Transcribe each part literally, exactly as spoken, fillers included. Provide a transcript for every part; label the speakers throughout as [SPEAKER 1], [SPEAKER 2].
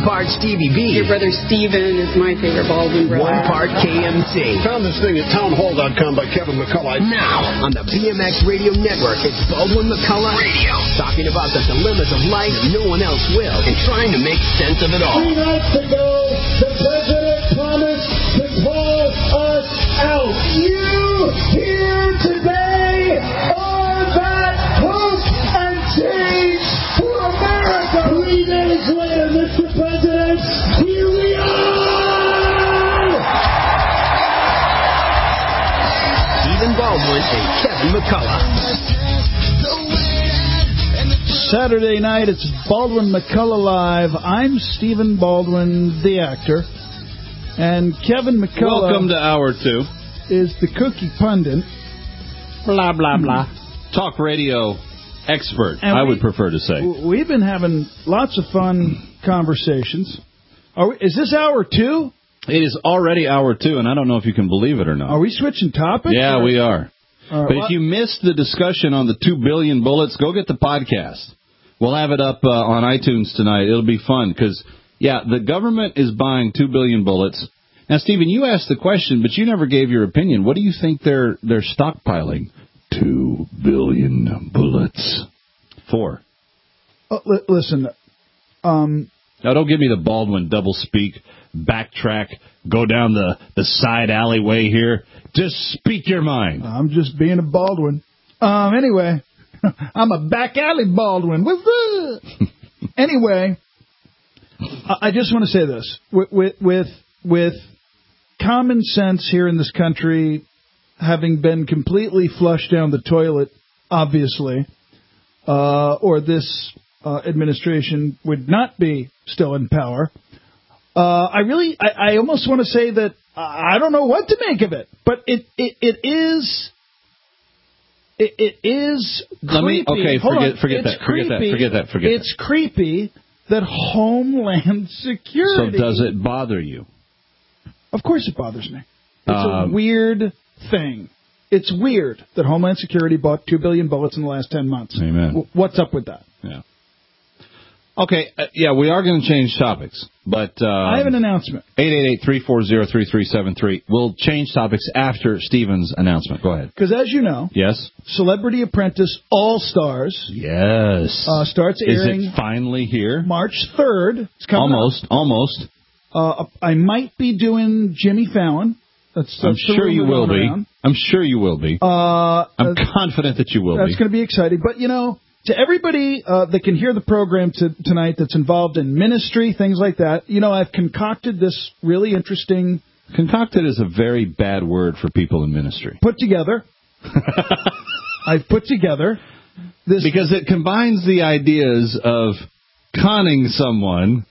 [SPEAKER 1] part Stevie B.
[SPEAKER 2] Your brother Steven is my favorite Baldwin brother.
[SPEAKER 1] One part K M C.
[SPEAKER 3] Found this thing at townhall dot com by Kevin McCullough.
[SPEAKER 1] Now, on the B M X Radio Network, it's Baldwin McCullough Radio. Talking about the dilemmas of life and no one else will, and trying to make sense of it all.
[SPEAKER 4] Three nights ago, the president promised to call us out. You here today are that hope and change for America. Three days later, Mister President, here we are!
[SPEAKER 1] Stephen Baldwin and Kevin McCullough.
[SPEAKER 5] Saturday night, it's Baldwin McCullough Live. I'm Stephen Baldwin, the actor. And Kevin McCullough...
[SPEAKER 6] Welcome to Hour Two.
[SPEAKER 5] ...is the cookie pundit.
[SPEAKER 6] Blah, blah, blah. Talk radio expert, and I we, would prefer to say.
[SPEAKER 5] We've been having lots of fun conversations. Are we, is this Hour Two?
[SPEAKER 6] It is already Hour Two, and I don't know if you can believe it or not.
[SPEAKER 5] Are we switching topics?
[SPEAKER 6] Yeah, or? we are.
[SPEAKER 5] Right,
[SPEAKER 6] but
[SPEAKER 5] well,
[SPEAKER 6] if you missed the discussion on the two billion bullets, go get the podcast. We'll have it up uh, on iTunes tonight. It'll be fun because, yeah, the government is buying two billion bullets. Now, Stephen, you asked the question, but you never gave your opinion. What do you think they're they're stockpiling? Two billion bullets. For?
[SPEAKER 5] Uh, li- listen, um...
[SPEAKER 6] Now, don't give me the Baldwin double speak, backtrack, go down the, the side alleyway here. Just speak your mind.
[SPEAKER 5] I'm just being a Baldwin. Um, anyway, I'm a back alley Baldwin. What's that? Anyway, I just want to say this. With, with, with, with common sense here in this country having been completely flushed down the toilet, obviously, uh, or this uh, administration would not be still in power, uh, I really, I, I almost want to say that I don't know what to make of it, but it it, it is it, it is creepy.
[SPEAKER 6] Let me okay,
[SPEAKER 5] Hold
[SPEAKER 6] forget
[SPEAKER 5] on.
[SPEAKER 6] forget
[SPEAKER 5] it's
[SPEAKER 6] that, forget
[SPEAKER 5] creepy.
[SPEAKER 6] that, forget that, forget
[SPEAKER 5] it's
[SPEAKER 6] that.
[SPEAKER 5] It's creepy that Homeland Security.
[SPEAKER 6] So does it bother you?
[SPEAKER 5] Of course, it bothers me. It's
[SPEAKER 6] um,
[SPEAKER 5] a weird thing. It's weird that Homeland Security bought two billion bullets in the last ten months.
[SPEAKER 6] Amen.
[SPEAKER 5] W- what's up with that?
[SPEAKER 6] Yeah. Okay, uh, yeah, we are going to change topics, but... Um,
[SPEAKER 5] I have an announcement.
[SPEAKER 6] eight eight eight, three four zero, three three seven three. We'll change topics after Stephen's announcement. Go ahead.
[SPEAKER 5] Because as you know...
[SPEAKER 6] Yes?
[SPEAKER 5] Celebrity Apprentice All-Stars...
[SPEAKER 6] Yes.
[SPEAKER 5] Uh, starts airing...
[SPEAKER 6] Is it finally here?
[SPEAKER 5] March third. It's coming
[SPEAKER 6] Almost,
[SPEAKER 5] up.
[SPEAKER 6] almost.
[SPEAKER 5] Uh, I might be doing Jimmy Fallon. That's, that's
[SPEAKER 6] I'm sure you will be.
[SPEAKER 5] Around.
[SPEAKER 6] I'm sure you will be.
[SPEAKER 5] Uh,
[SPEAKER 6] I'm
[SPEAKER 5] uh,
[SPEAKER 6] confident that you will
[SPEAKER 5] that's
[SPEAKER 6] be.
[SPEAKER 5] That's going to be exciting. But, you know... To everybody uh, that can hear the program to, tonight that's involved in ministry, things like that, you know, I've concocted this really interesting...
[SPEAKER 6] Concocted is a very bad word for people in ministry.
[SPEAKER 5] Put together. I've put together this...
[SPEAKER 6] Because it combines the ideas of conning someone...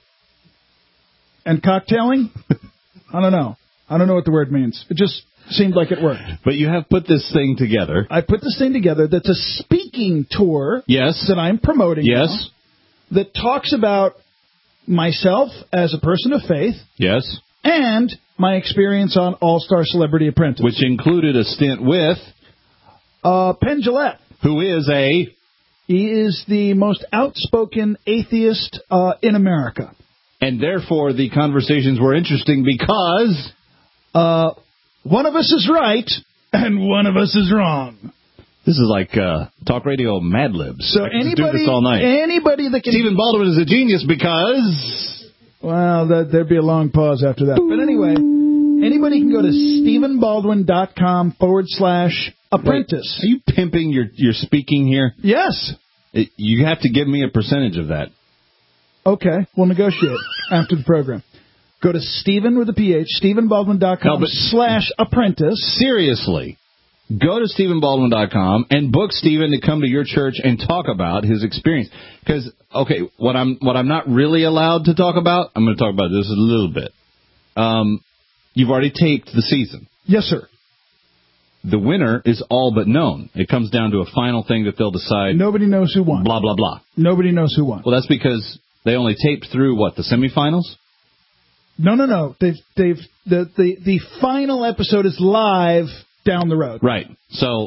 [SPEAKER 5] And cocktailing? I don't know. I don't know what the word means. It just... seemed like it worked.
[SPEAKER 6] But you have put this thing together.
[SPEAKER 5] I put this thing together that's a speaking tour
[SPEAKER 6] yes.
[SPEAKER 5] that I'm promoting
[SPEAKER 6] yes.
[SPEAKER 5] now, that talks about myself as a person of faith.
[SPEAKER 6] Yes.
[SPEAKER 5] And my experience on All-Star Celebrity Apprentice.
[SPEAKER 6] Which included a stint with...
[SPEAKER 5] Uh, Penn Jillette.
[SPEAKER 6] Who is a...
[SPEAKER 5] He is the most outspoken atheist uh, in America.
[SPEAKER 6] And therefore the conversations were interesting because...
[SPEAKER 5] Uh... One of us is right, and one of us is wrong.
[SPEAKER 6] This is like uh, talk radio Mad Libs.
[SPEAKER 5] So
[SPEAKER 6] I can
[SPEAKER 5] anybody,
[SPEAKER 6] do this all night.
[SPEAKER 5] Anybody that can...
[SPEAKER 6] Stephen Baldwin is a genius because...
[SPEAKER 5] Well, that, there'd be a long pause after that. But anyway, anybody can go to stephenbaldwin.com forward slash apprentice.
[SPEAKER 6] Wait, are you pimping your, your speaking here?
[SPEAKER 5] Yes.
[SPEAKER 6] It, you have to give me a percentage of that.
[SPEAKER 5] Okay, we'll negotiate after the program. Go to Stephen with a P H, stephenbaldwin.com no, slash apprentice.
[SPEAKER 6] Seriously, go to stephen baldwin dot com and book Stephen to come to your church and talk about his experience. Because, okay, what I'm what I'm not really allowed to talk about, I'm going to talk about this a little bit. Um, you've already taped the season.
[SPEAKER 5] Yes, sir.
[SPEAKER 6] The winner is all but known. It comes down to a final thing that they'll decide.
[SPEAKER 5] Nobody knows who won.
[SPEAKER 6] Blah, blah, blah.
[SPEAKER 5] Nobody knows who won.
[SPEAKER 6] Well, that's because they only taped through, what, the semifinals?
[SPEAKER 5] No, no, no. They've, they've, the, the, the final episode is live down the road.
[SPEAKER 6] Right. So,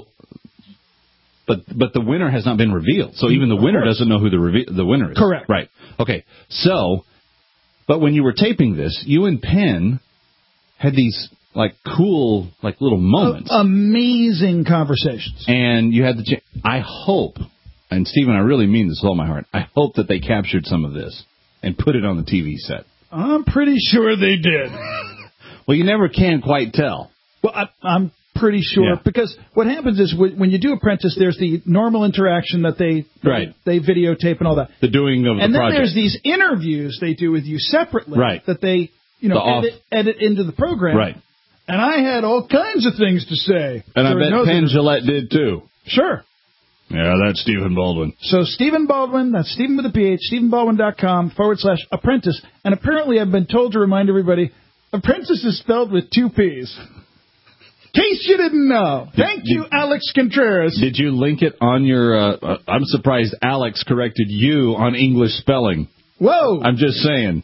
[SPEAKER 6] but but the winner has not been revealed. So even the winner doesn't know who the reve- the winner is.
[SPEAKER 5] Correct.
[SPEAKER 6] Right. Okay. So But when you were taping this, you and Penn had these, like, cool, like, little moments.
[SPEAKER 5] Uh, amazing conversations.
[SPEAKER 6] And you had the chance. I hope, and Stephen, I really mean this with all my heart, I hope that they captured some of this and put it on the T V set.
[SPEAKER 5] I'm pretty sure they did.
[SPEAKER 6] Well, you never can quite tell.
[SPEAKER 5] Well, I, I'm pretty sure,
[SPEAKER 6] Yeah.
[SPEAKER 5] because what happens is when you do Apprentice, there's the normal interaction that they
[SPEAKER 6] right.
[SPEAKER 5] they videotape and all that.
[SPEAKER 6] The doing of
[SPEAKER 5] and
[SPEAKER 6] the
[SPEAKER 5] then
[SPEAKER 6] project.
[SPEAKER 5] there's these interviews they do with you separately
[SPEAKER 6] right.
[SPEAKER 5] that they you know
[SPEAKER 6] The
[SPEAKER 5] edit, edit into the program.
[SPEAKER 6] Right.
[SPEAKER 5] And I had all kinds of things to say.
[SPEAKER 6] And I bet Penn Jillette did too.
[SPEAKER 5] Sure.
[SPEAKER 6] Yeah, that's Stephen Baldwin.
[SPEAKER 5] So Stephen Baldwin, that's Stephen with a P H, stephen baldwin dot com forward slash apprentice. And apparently I've been told to remind everybody, apprentice is spelled with two P's. In case you didn't know.
[SPEAKER 6] Did,
[SPEAKER 5] Thank
[SPEAKER 6] did,
[SPEAKER 5] you, Alex Contreras.
[SPEAKER 6] Did you link it on your... Uh, uh, I'm surprised Alex corrected you on English spelling.
[SPEAKER 5] Whoa.
[SPEAKER 6] I'm just saying.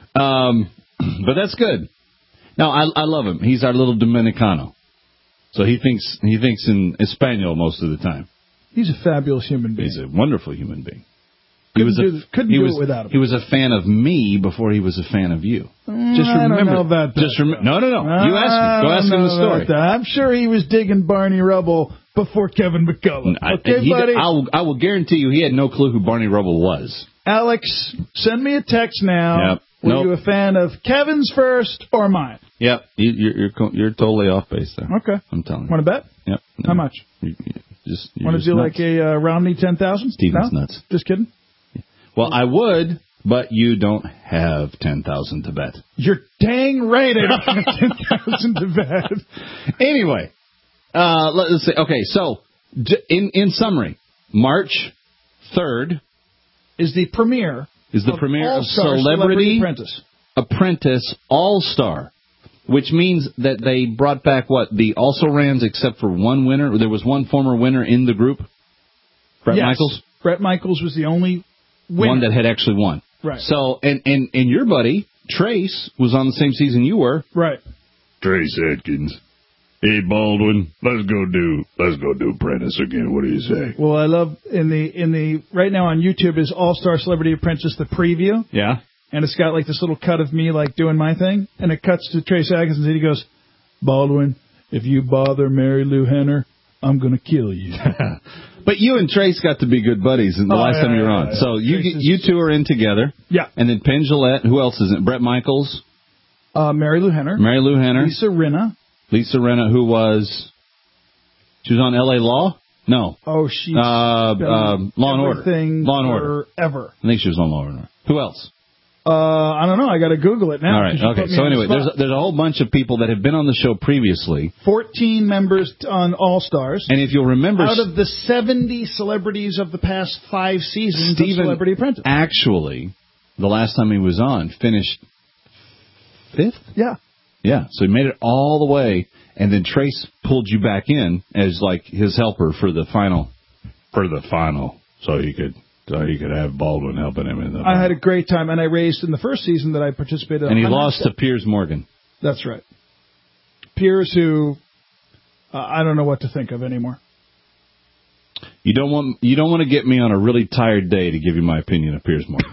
[SPEAKER 6] Um, but that's good. No, I, I love him. He's our little Dominicano. So he thinks he thinks in Espanol most of the time.
[SPEAKER 5] He's a fabulous human being.
[SPEAKER 6] He's a wonderful human being.
[SPEAKER 5] Couldn't
[SPEAKER 6] He was a,
[SPEAKER 5] do, couldn't
[SPEAKER 6] he
[SPEAKER 5] do
[SPEAKER 6] was,
[SPEAKER 5] it without him.
[SPEAKER 6] He was a fan of me before he was a fan of you.
[SPEAKER 5] Mm,
[SPEAKER 6] just
[SPEAKER 5] I
[SPEAKER 6] remember.
[SPEAKER 5] don't know about that.
[SPEAKER 6] Just rem- no, no, no. You ask him. Go ask him the story.
[SPEAKER 5] I'm sure he was digging Barney Rubble before Kevin McCullough.
[SPEAKER 6] I,
[SPEAKER 5] okay,
[SPEAKER 6] he,
[SPEAKER 5] buddy?
[SPEAKER 6] I'll, I will guarantee you he had no clue who Barney Rubble was.
[SPEAKER 5] Alex, send me a text now.
[SPEAKER 6] Yep.
[SPEAKER 5] Were
[SPEAKER 6] nope.
[SPEAKER 5] you a fan of Kevin's first or mine?
[SPEAKER 6] Yep. You, you're, you're you're totally off base there.
[SPEAKER 5] Okay.
[SPEAKER 6] I'm telling you.
[SPEAKER 5] Want to bet?
[SPEAKER 6] Yep. No.
[SPEAKER 5] How much?
[SPEAKER 6] You, you just
[SPEAKER 5] Want to do
[SPEAKER 6] nuts.
[SPEAKER 5] like a uh, Romney ten thousand?
[SPEAKER 6] Steven's
[SPEAKER 5] no?
[SPEAKER 6] nuts.
[SPEAKER 5] Just kidding?
[SPEAKER 6] Well, I would, but you don't have ten thousand to bet.
[SPEAKER 5] You're dang right I don't have ten thousand to bet.
[SPEAKER 6] Anyway, uh, let's see. Okay, so in in summary, March third
[SPEAKER 5] is the premiere
[SPEAKER 6] is the
[SPEAKER 5] of
[SPEAKER 6] premiere of
[SPEAKER 5] All-Star
[SPEAKER 6] Celebrity,
[SPEAKER 5] Celebrity Apprentice.
[SPEAKER 6] Apprentice All-Star, which means that they brought back what the also-rans except for one winner. There was one former winner in the group. Brett
[SPEAKER 5] yes.
[SPEAKER 6] Michaels.
[SPEAKER 5] Brett Michaels was the only winner.
[SPEAKER 6] One that had actually won.
[SPEAKER 5] Right.
[SPEAKER 6] So, and, and, and your buddy, Trace, was on the same season you were.
[SPEAKER 5] Right.
[SPEAKER 3] Trace Atkins. Hey, Baldwin, let's go do, let's go do Apprentice again. What do you say?
[SPEAKER 5] Well, I love, in the, in the, right now on YouTube is All-Star Celebrity Apprentice, the preview.
[SPEAKER 6] Yeah.
[SPEAKER 5] And it's got like this little cut of me like doing my thing. And it cuts to Trace Atkins and he goes, Baldwin, if you bother Mary Lou Henner, I'm going to kill you.
[SPEAKER 6] But you and Trace got to be good buddies the
[SPEAKER 5] oh,
[SPEAKER 6] last
[SPEAKER 5] yeah,
[SPEAKER 6] time you were
[SPEAKER 5] yeah,
[SPEAKER 6] on.
[SPEAKER 5] yeah.
[SPEAKER 6] So you
[SPEAKER 5] Trace is...
[SPEAKER 6] you two are in together.
[SPEAKER 5] Yeah.
[SPEAKER 6] And then Penn Jillette. Who else is it? Brett Michaels.
[SPEAKER 5] Uh, Mary Lou Henner.
[SPEAKER 6] Mary Lou Henner.
[SPEAKER 5] Lisa Rinna.
[SPEAKER 6] Lisa Rinna, who was, she was on L A Law? No.
[SPEAKER 5] Oh, she's
[SPEAKER 6] uh, uh, Law and Order. Law and Order.
[SPEAKER 5] Ever.
[SPEAKER 6] I think she was on Law and Order. Who else?
[SPEAKER 5] Uh, I don't know. I got to Google it now.
[SPEAKER 6] All right. Okay. So anyway, there's a, there's a whole bunch of people that have been on the show previously.
[SPEAKER 5] fourteen members on All Stars.
[SPEAKER 6] And if you'll remember,
[SPEAKER 5] out of the seventy celebrities of the past five seasons
[SPEAKER 6] Steven
[SPEAKER 5] of Celebrity Apprentice,
[SPEAKER 6] actually, the last time he was on, finished fifth.
[SPEAKER 5] Yeah.
[SPEAKER 6] Yeah. So he made it all the way, and then Trace pulled you back in as like his helper for the final.
[SPEAKER 3] For the final, so he could. So he could have Baldwin helping him in the.
[SPEAKER 5] I had a great time, and I raised in the first season that I participated in.
[SPEAKER 6] And he lost to Piers Morgan.
[SPEAKER 5] That's right. Piers, who uh, I don't know what to think of anymore.
[SPEAKER 6] You don't want you don't want to get me on a really tired day to give you my opinion of Piers Morgan.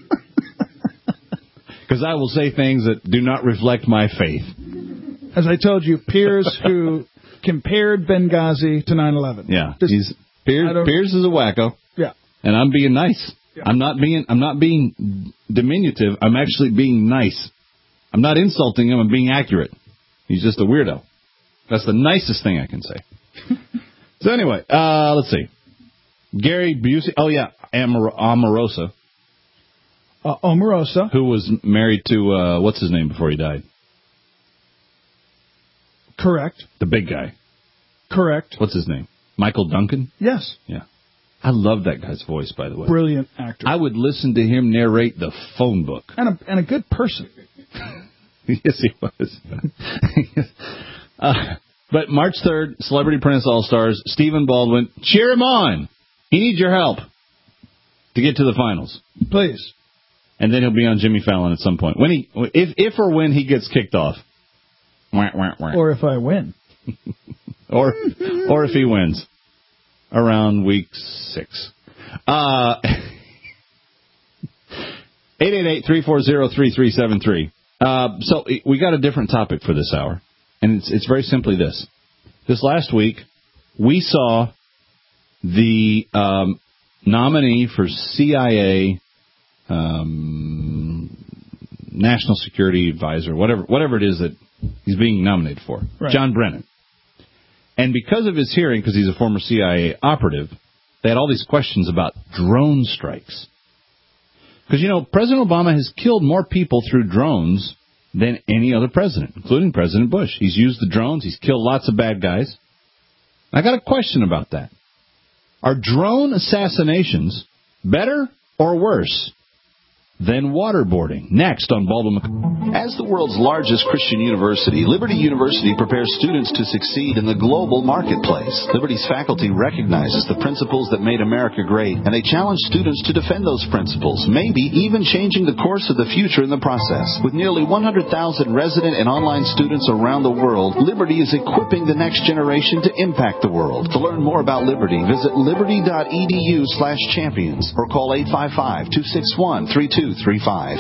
[SPEAKER 6] Because I will say things that do not reflect my faith.
[SPEAKER 5] As I told you, Piers, who compared Benghazi to nine eleven.
[SPEAKER 6] Yeah,
[SPEAKER 5] Just,
[SPEAKER 6] he's Piers. Piers is a wacko.
[SPEAKER 5] Yeah.
[SPEAKER 6] And I'm being nice. Yeah. I'm not being I'm not being diminutive. I'm actually being nice. I'm not insulting him. I'm being accurate. He's just a weirdo. That's the nicest thing I can say. So anyway, uh, let's see. Gary Busey. Oh yeah, Amor- Omarosa.
[SPEAKER 5] Uh, Omarosa,
[SPEAKER 6] who was married to uh, what's his name before he died?
[SPEAKER 5] Correct.
[SPEAKER 6] The big guy.
[SPEAKER 5] Correct.
[SPEAKER 6] What's his name? Michael Duncan.
[SPEAKER 5] Yes.
[SPEAKER 6] Yeah. I love that guy's voice, by the way.
[SPEAKER 5] Brilliant actor.
[SPEAKER 6] I would listen to him narrate the phone book.
[SPEAKER 5] And a, and a good person.
[SPEAKER 6] Yes, he was. uh, but March third, Celebrity Apprentice All-Stars, Stephen Baldwin. Cheer him on. He needs your help to get to the finals.
[SPEAKER 5] Please.
[SPEAKER 6] And then he'll be on Jimmy Fallon at some point. When he, if, if or when he gets kicked off. Wah, wah, wah.
[SPEAKER 5] Or if I win.
[SPEAKER 6] or, or if he wins. Around week six. Uh, eight eight eight, three four zero, three three seven three. Uh, so we got a different topic for this hour, and it's, it's very simply this. This last week, we saw the um, nominee for C I A um, National Security Advisor, whatever whatever it is that he's being nominated for, right. John Brennan. And because of his hearing, because he's a former C I A operative, they had all these questions about drone strikes. Because, you know, President Obama has killed more people through drones than any other president, including President Bush. He's used the drones. He's killed lots of bad guys. I got a question about that. Are drone assassinations better or worse than waterboarding? Next on Baldwin.
[SPEAKER 7] As the world's largest Christian university, Liberty University prepares students to succeed in the global marketplace. Liberty's faculty recognizes the principles that made America great, and they challenge students to defend those principles, maybe even changing the course of the future in the process. With nearly one hundred thousand resident and online students around the world, Liberty is equipping the next generation to impact the world. To learn more about Liberty, visit liberty.edu slash champions or call eight five five, two six one, three two three five.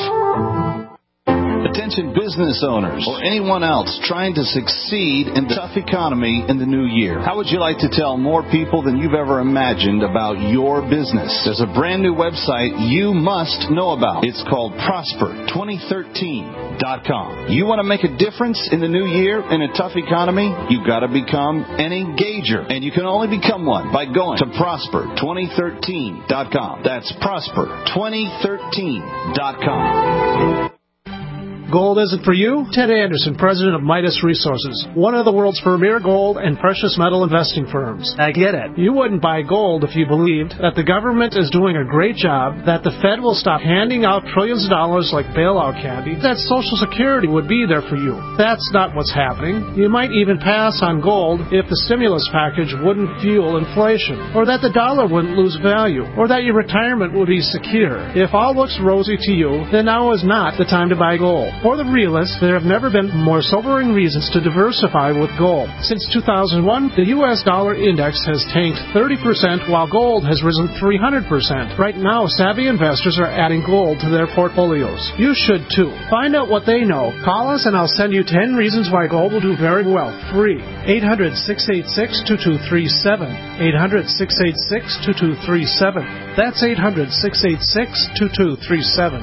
[SPEAKER 7] Attention business owners or anyone else trying to succeed in the tough economy in the new year. How would you like to tell more people than you've ever imagined about your business? There's a brand new website you must know about. It's called prosper twenty thirteen dot com. You want to make a difference in the new year in a tough economy? You've got to become an engager. And you can only become one by going to prosper twenty thirteen dot com. That's prosper twenty thirteen dot com.
[SPEAKER 8] Gold isn't for you? Ted Anderson, president of Midas Resources, one of the world's premier gold and precious metal investing firms. I get it. You wouldn't buy gold if you believed that the government is doing a great job, that the Fed will stop handing out trillions of dollars like bailout candy, that Social Security would be there for you. That's not what's happening. You might even pass on gold if the stimulus package wouldn't fuel inflation, or that the dollar wouldn't lose value, or that your retirement would be secure. If all looks rosy to you, then now is not the time to buy gold. For the realists, there have never been more sobering reasons to diversify with gold. Since two thousand one, the U S dollar index has tanked thirty percent while gold has risen three hundred percent. Right now, savvy investors are adding gold to their portfolios. You should too. Find out what they know. Call us and I'll send you ten reasons why gold will do very well. Free. eight hundred, six eight six, two two three seven. eight hundred, six eight six, two two three seven. That's eight hundred, six eight six, two two three seven.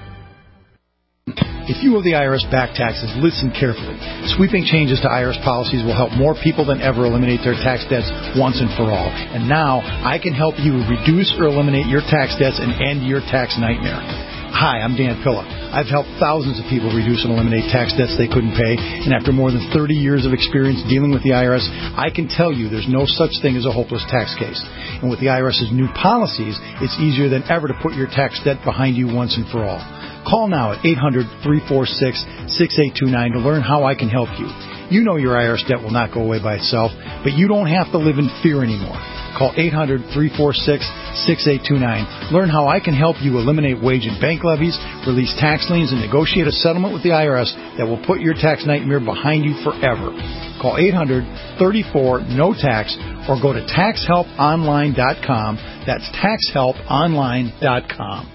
[SPEAKER 9] If you owe the I R S back taxes, listen carefully. Sweeping changes to I R S policies will help more people than ever eliminate their tax debts once and for all. And now, I can help you reduce or eliminate your tax debts and end your tax nightmare. Hi, I'm Dan Pilla. I've helped thousands of people reduce and eliminate tax debts they couldn't pay, and after more than thirty years of experience dealing with the I R S, I can tell you there's no such thing as a hopeless tax case. And with the IRS's new policies, it's easier than ever to put your tax debt behind you once and for all. Call now at eight hundred, three four six, six eight two nine to learn how I can help you. You know your I R S debt will not go away by itself, but you don't have to live in fear anymore. Call eight hundred, three four six, six eight two nine. Learn how I can help you eliminate wage and bank levies, release tax liens, and negotiate a settlement with the I R S that will put your tax nightmare behind you forever. Call eight hundred, three four, N O tax or go to tax help online dot com. That's tax help online dot com.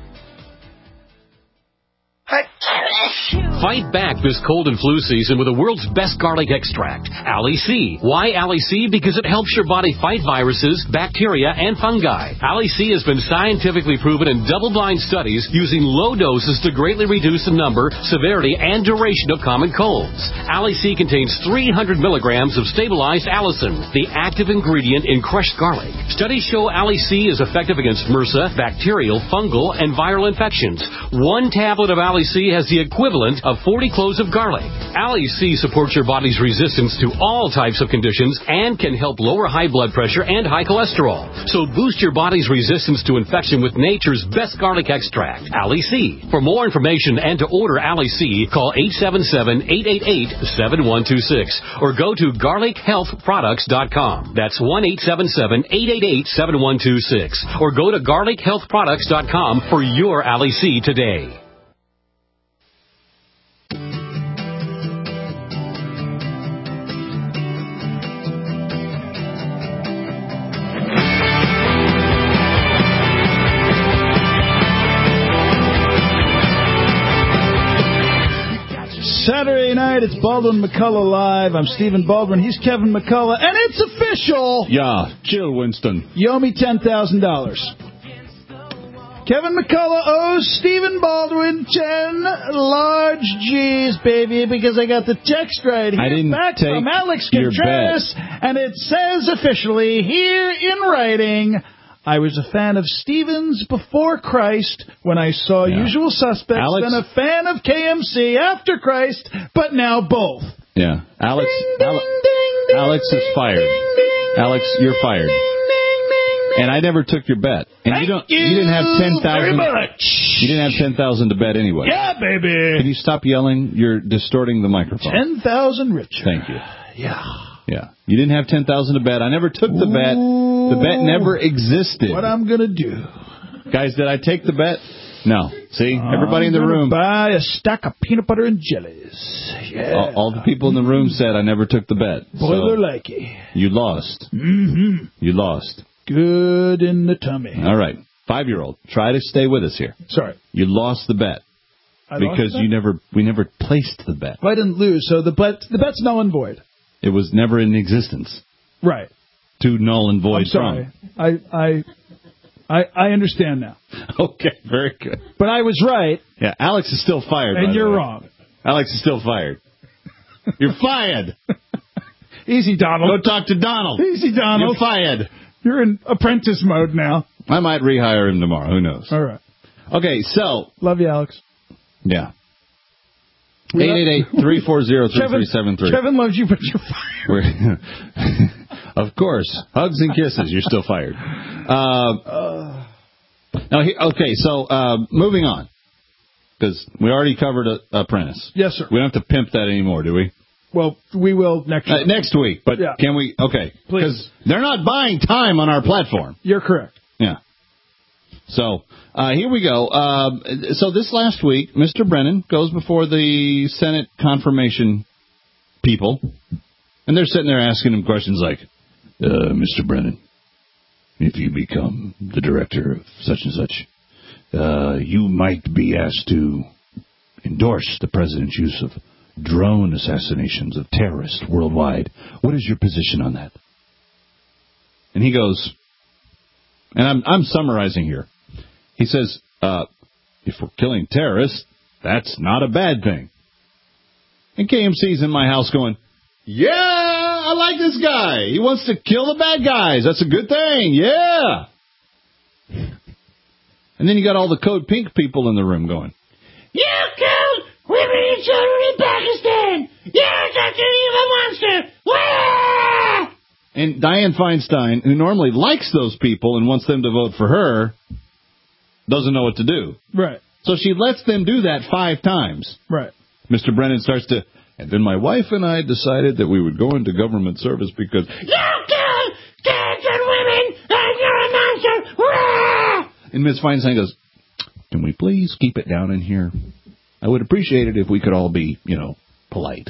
[SPEAKER 10] Fight back this cold and flu season with the world's best garlic extract, Ali C. Why Ali C? Because it helps your body fight viruses, bacteria, and fungi. Ali C has been scientifically proven in double-blind studies using low doses to greatly reduce the number, severity, and duration of common colds. Ali C contains three hundred milligrams of stabilized allicin, the active ingredient in crushed garlic. Studies show Ali C is effective against MRSA, bacterial, fungal, and viral infections. One tablet of Ali C has the equivalent of forty cloves of garlic. Ali C supports your body's resistance to all types of conditions and can help lower high blood pressure and high cholesterol. So boost your body's resistance to infection with nature's best garlic extract, Ali C. For more information and to order Ali C, call eight seven seven, eight eight eight, seven one two six or go to garlic health products dot com. That's one eight seven seven, eight eight eight, seven one two six or go to garlic health products dot com for your Ali C today.
[SPEAKER 5] right, it's Baldwin McCullough Live. I'm Stephen Baldwin. He's Kevin McCullough. And it's official.
[SPEAKER 6] Yeah, chill, Winston.
[SPEAKER 5] You owe me ten thousand dollars. Kevin McCullough owes Stephen Baldwin ten large G's, baby, because I got the text right here
[SPEAKER 6] I didn't
[SPEAKER 5] back
[SPEAKER 6] take
[SPEAKER 5] from Alex
[SPEAKER 6] your
[SPEAKER 5] Contreras, and it says officially here in writing, I was a fan of Stevens before Christ when I saw
[SPEAKER 6] Yeah.
[SPEAKER 5] Usual Suspects,
[SPEAKER 6] Alex-
[SPEAKER 5] then a fan of K M C after Christ, but now both.
[SPEAKER 6] Yeah, Alex.
[SPEAKER 5] Ding, ding,
[SPEAKER 6] Ale-
[SPEAKER 5] ding, ding,
[SPEAKER 6] Alex is fired.
[SPEAKER 5] ding, ding,
[SPEAKER 6] Alex, you're fired.
[SPEAKER 5] ding, ding, ding,
[SPEAKER 6] And I never took your bet. And
[SPEAKER 5] Thank
[SPEAKER 6] you don't.
[SPEAKER 5] you
[SPEAKER 6] You didn't have ten
[SPEAKER 5] very
[SPEAKER 6] thousand.
[SPEAKER 5] much.
[SPEAKER 6] You didn't have ten thousand to bet anyway.
[SPEAKER 5] Yeah,
[SPEAKER 6] Can
[SPEAKER 5] baby.
[SPEAKER 6] you stop yelling? You're distorting the microphone.
[SPEAKER 5] Ten thousand richer.
[SPEAKER 6] Thank you.
[SPEAKER 5] Yeah.
[SPEAKER 6] Yeah. You didn't have ten thousand to bet. I never took the bet. The bet never existed.
[SPEAKER 5] What I'm gonna do?
[SPEAKER 6] Guys, did I take the bet? No. See? Everybody
[SPEAKER 5] I'm
[SPEAKER 6] in the
[SPEAKER 5] gonna
[SPEAKER 6] room.
[SPEAKER 5] buy a stack of peanut butter and jellies. Yeah.
[SPEAKER 6] All, all the people in the room said I never took the bet.
[SPEAKER 5] Boiler
[SPEAKER 6] So
[SPEAKER 5] likey.
[SPEAKER 6] you lost.
[SPEAKER 5] Mm-hmm.
[SPEAKER 6] You lost.
[SPEAKER 5] Good in the tummy.
[SPEAKER 6] All right. Five-year-old, try to stay with us here.
[SPEAKER 5] Sorry.
[SPEAKER 6] You lost the bet.
[SPEAKER 5] I lost
[SPEAKER 6] Because
[SPEAKER 5] that?
[SPEAKER 6] you never, we never placed the bet.
[SPEAKER 5] Well, I didn't lose, so the bet, the bet's null and void.
[SPEAKER 6] It was never in existence.
[SPEAKER 5] Right.
[SPEAKER 6] To null and void
[SPEAKER 5] I'm sorry. I, I, I, I understand now.
[SPEAKER 6] from. Okay, very good.
[SPEAKER 5] But I was right,
[SPEAKER 6] Yeah, Alex is still fired. by
[SPEAKER 5] and
[SPEAKER 6] the
[SPEAKER 5] you're
[SPEAKER 6] way.
[SPEAKER 5] wrong.
[SPEAKER 6] Alex is still fired. You're fired.
[SPEAKER 5] Easy,
[SPEAKER 6] Go
[SPEAKER 5] Donald.
[SPEAKER 6] talk to Donald.
[SPEAKER 5] Easy, Donald.
[SPEAKER 6] You're fired.
[SPEAKER 5] You're in apprentice mode now.
[SPEAKER 6] I might rehire him tomorrow. Who knows?
[SPEAKER 5] All right.
[SPEAKER 6] Okay, so
[SPEAKER 5] Love you, Alex.
[SPEAKER 6] yeah.
[SPEAKER 5] We
[SPEAKER 6] eight
[SPEAKER 5] love-
[SPEAKER 6] eight eight, three four zero, three three seven three.
[SPEAKER 5] Kevin loves you, but you're fired.
[SPEAKER 6] Of course. Hugs and kisses. You're still fired. Uh, now, he, okay, so uh, moving on. Because we already covered a, Apprentice.
[SPEAKER 5] Yes, sir.
[SPEAKER 6] We don't have to pimp that anymore, do we?
[SPEAKER 5] Well, we will next
[SPEAKER 6] Uh,
[SPEAKER 5] week.
[SPEAKER 6] next week. But
[SPEAKER 5] Yeah.
[SPEAKER 6] can we? Okay.
[SPEAKER 5] Please.
[SPEAKER 6] Because they're not buying time on our platform.
[SPEAKER 5] You're correct.
[SPEAKER 6] Yeah. So uh, here we go. Uh, so this last week, Mister Brennan goes before the Senate confirmation people, and they're sitting there asking him questions like, uh, Mister Brennan, if you become the director of such and such, uh, you might be asked to endorse the president's use of drone assassinations of terrorists worldwide. What is your position on that? And he goes, and I'm I'm summarizing here. He says, uh, if we're killing terrorists, that's not a bad thing. And K M C's in my house going, yeah, I like this guy. He wants to kill the bad guys. That's a good thing. Yeah. And then you got all the Code Pink people in the room going, you killed women and children in Pakistan. You're such an evil monster. Wah! And Dianne Feinstein, who normally likes those people and wants them to vote for her, doesn't know what to do.
[SPEAKER 5] Right.
[SPEAKER 6] So she lets them do that five times.
[SPEAKER 5] Right.
[SPEAKER 6] Mister Brennan starts to, and then my wife and I decided that we would go into government service because you killed kids and women and you're a monster. Wah! And Miz Feinstein goes, can we please keep it down in here? I would appreciate it if we could all be, you know, polite.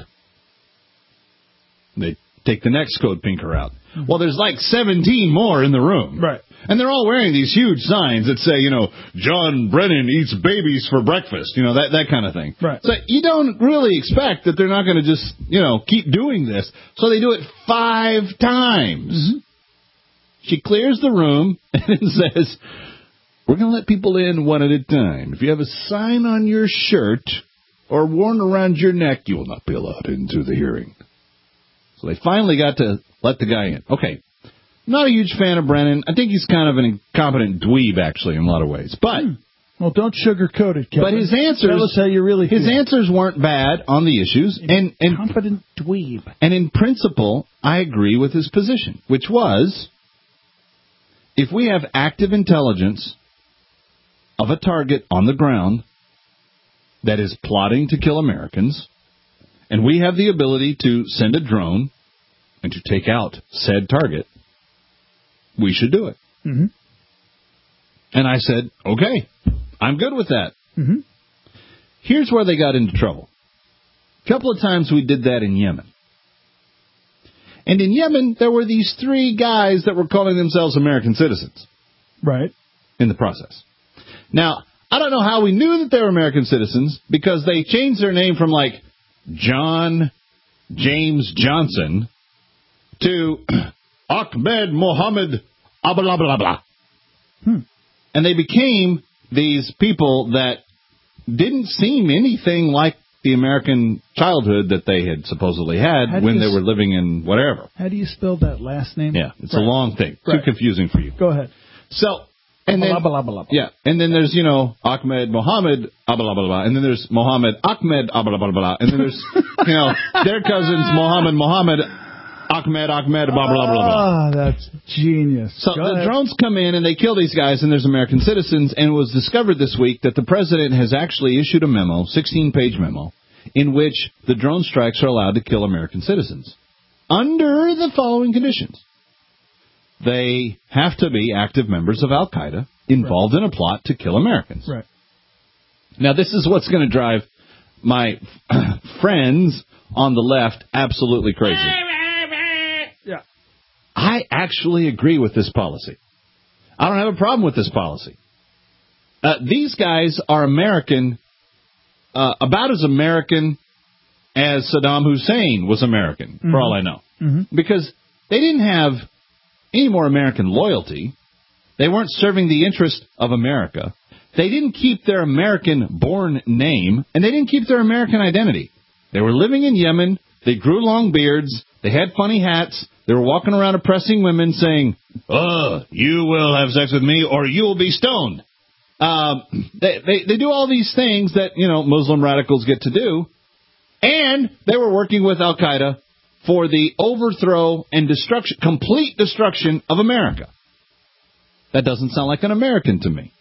[SPEAKER 6] They take the next Code Pinker out. Well, there's like seventeen more in the room.
[SPEAKER 5] Right.
[SPEAKER 6] And they're all wearing these huge signs that say, you know, John Brennan eats babies for breakfast. You know, that, that kind of thing.
[SPEAKER 5] Right.
[SPEAKER 6] So you don't really expect that they're not going to just, you know, keep doing this. So they do it five times.
[SPEAKER 5] Mm-hmm.
[SPEAKER 6] She clears the room and then says, we're going to let people in one at a time. If you have a sign on your shirt or worn around your neck, you will not be allowed into the hearing. So they finally got to let the guy in. Okay. Not a huge fan of Brennan. I think he's kind of an incompetent dweeb, actually, in a lot of ways. But
[SPEAKER 5] well, don't sugarcoat it, Kevin.
[SPEAKER 6] But his answers,
[SPEAKER 5] tell us how you really
[SPEAKER 6] his
[SPEAKER 5] feel.
[SPEAKER 6] answers weren't bad on the issues. And, and
[SPEAKER 5] Incompetent dweeb.
[SPEAKER 6] And in principle, I agree with his position, which was, if we have active intelligence of a target on the ground that is plotting to kill Americans, and we have the ability to send a drone and to take out said target, we should do it.
[SPEAKER 5] Mm-hmm.
[SPEAKER 6] And I said, okay, I'm good with that.
[SPEAKER 5] Mm-hmm.
[SPEAKER 6] Here's where they got into trouble. A couple of times we did that in Yemen. And in Yemen, there were these three guys that were calling themselves American citizens.
[SPEAKER 5] Right.
[SPEAKER 6] In the process. Now, I don't know how we knew that they were American citizens, because they changed their name from, like, John James Johnson to Ahmed Mohammed blah, blah, blah, blah. Hmm. And they became these people that didn't seem anything like the American childhood that they had supposedly had when they were living in whatever.
[SPEAKER 5] How do you spell that last name?
[SPEAKER 6] Yeah, it's
[SPEAKER 5] right.
[SPEAKER 6] a long thing.
[SPEAKER 5] Right.
[SPEAKER 6] Too confusing for you.
[SPEAKER 5] Go ahead.
[SPEAKER 6] So, and then,
[SPEAKER 5] blah, blah, blah, blah.
[SPEAKER 6] yeah, and then there's, you know, Ahmed Mohammed, blah, blah, blah, blah, and then there's Mohammed Ahmed, blah, blah, blah, blah, and then there's, you know, their cousins, Mohammed Mohammed, Ahmed Ahmed, blah, blah, blah, blah.
[SPEAKER 5] Ah, that's genius.
[SPEAKER 6] So
[SPEAKER 5] Go
[SPEAKER 6] the
[SPEAKER 5] ahead.
[SPEAKER 6] drones come in and they kill these guys, and there's American citizens, and it was discovered this week that the president has actually issued a memo, sixteen-page memo, in which the drone strikes are allowed to kill American citizens under the following conditions. They have to be active members of Al-Qaeda involved right. in a plot to kill Americans.
[SPEAKER 5] Right.
[SPEAKER 6] Now, this is what's going to drive my friends on the left absolutely crazy.
[SPEAKER 5] Yeah.
[SPEAKER 6] I actually agree with this policy. I don't have a problem with this policy. Uh, these guys are American, uh, about as American as Saddam Hussein was American, mm-hmm. for all I know.
[SPEAKER 5] Mm-hmm.
[SPEAKER 6] Because they didn't have any more American loyalty. They weren't serving the interest of America. They didn't keep their American-born name, and they didn't keep their American identity. They were living in Yemen. They grew long beards. They had funny hats. They were walking around oppressing women saying, oh, you will have sex with me or you will be stoned. Um, they, they, they do all these things that, you know, Muslim radicals get to do. And they were working with Al-Qaeda for the overthrow and destruction, complete destruction of America. That doesn't sound like an American to me.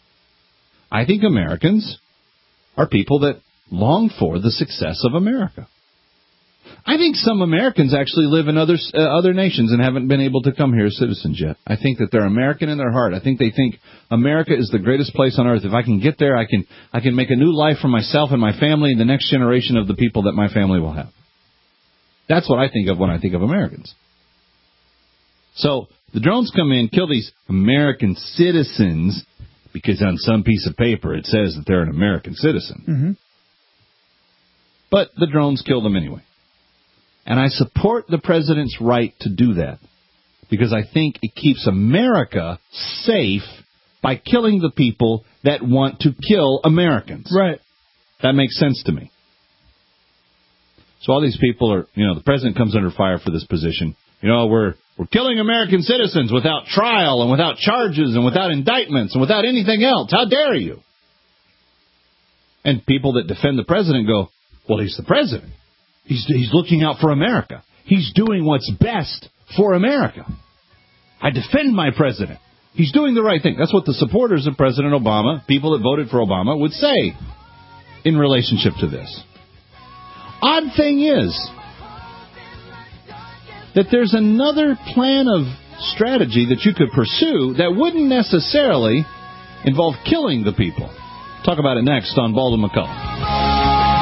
[SPEAKER 6] I think Americans are people that long for the success of America. I think some Americans actually live in other uh, other nations and haven't been able to come here as citizens yet. I think that they're American in their heart. I think they think America is the greatest place on earth. If I can get there, I can I can make a new life for myself and my family and the next generation of the people that my family will have. That's what I think of when I think of Americans. So the drones come in, kill these American citizens, because on some piece of paper it says that they're an American citizen.
[SPEAKER 5] Mm-hmm.
[SPEAKER 6] But the drones kill them anyway. And I support the president's right to do that, because I think it keeps America safe by killing the people that want to kill Americans.
[SPEAKER 5] Right.
[SPEAKER 6] That makes sense to me. So all these people are, you know, the president comes under fire for this position. You know, we're we're killing American citizens without trial and without charges and without indictments and without anything else. How dare you? And people that defend the president go, well, he's the president. He's he's looking out for America. He's doing what's best for America. I defend my president. He's doing the right thing. That's what the supporters of President Obama, people that voted for Obama, would say in relationship to this. Odd thing is that there's another plan of strategy that you could pursue that wouldn't necessarily involve killing the people. Talk about it next on Baldwin McCullough.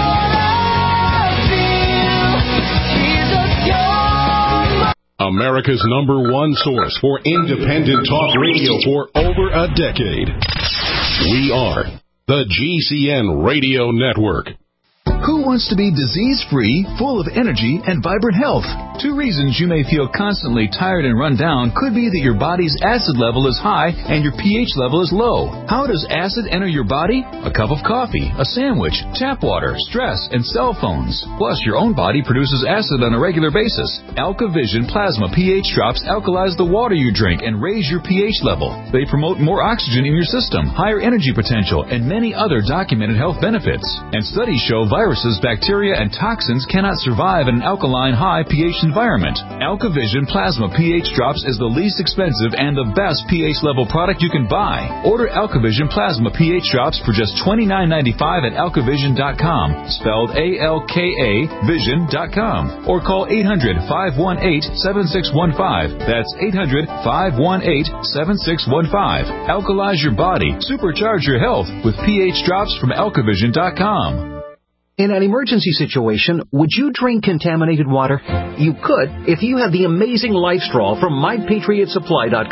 [SPEAKER 11] America's number one source for independent talk radio for over a decade. We are the G C N Radio Network.
[SPEAKER 12] Who wants to be disease-free, full of energy, and vibrant health? Two reasons you may feel constantly tired and run down could be that your body's acid level is high and your pH level is low. How does acid enter your body? A cup of coffee, a sandwich, tap water, stress, and cell phones. Plus, your own body produces acid on a regular basis. AlkaVision Plasma pH drops alkalize the water you drink and raise your pH level. They promote more oxygen in your system, higher energy potential, and many other documented health benefits. And studies show viruses, bacteria, and toxins cannot survive in an alkaline high pH environment. AlkaVision Plasma pH Drops is the least expensive and the best pH level product you can buy. Order AlkaVision Plasma pH Drops for just twenty-nine ninety-five at alkavision dot com, spelled A L K A vision dot com, or call eight hundred, five one eight, seven six one five. That's eight hundred, five one eight, seven six one five. Alkalize your body, supercharge your health with pH Drops from alkavision dot com.
[SPEAKER 13] In an emergency situation, would you drink contaminated water? You could if you had the amazing Life Straw from my patriot supply dot com.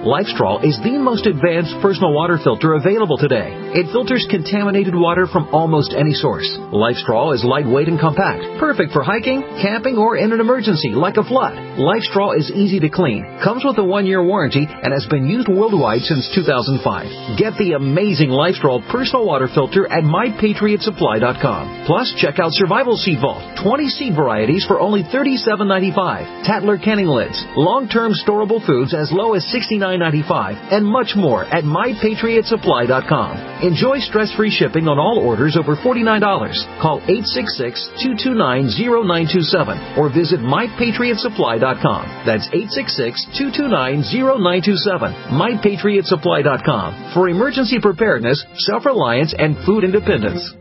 [SPEAKER 13] LifeStraw is the most advanced personal water filter available today. It filters contaminated water from almost any source. LifeStraw is lightweight and compact, perfect for hiking, camping, or in an emergency like a flood. LifeStraw is easy to clean, comes with a one-year warranty, and has been used worldwide since two thousand five. Get the amazing LifeStraw personal water filter at my patriot supply dot com. Plus, check out Survival Seed Vault, twenty seed varieties for only thirty-seven ninety-five. Tattler Kenning lids, long-term storable foods as low as sixty-nine ninety-five, and much more at my patriot supply dot com. Enjoy stress-free shipping on all orders over forty-nine dollars. Call eight six six, two two nine, zero nine two seven or visit my patriot supply dot com. That's eight six six, two two nine, zero nine two seven. my patriot supply dot com for emergency preparedness, self-reliance, and food independence.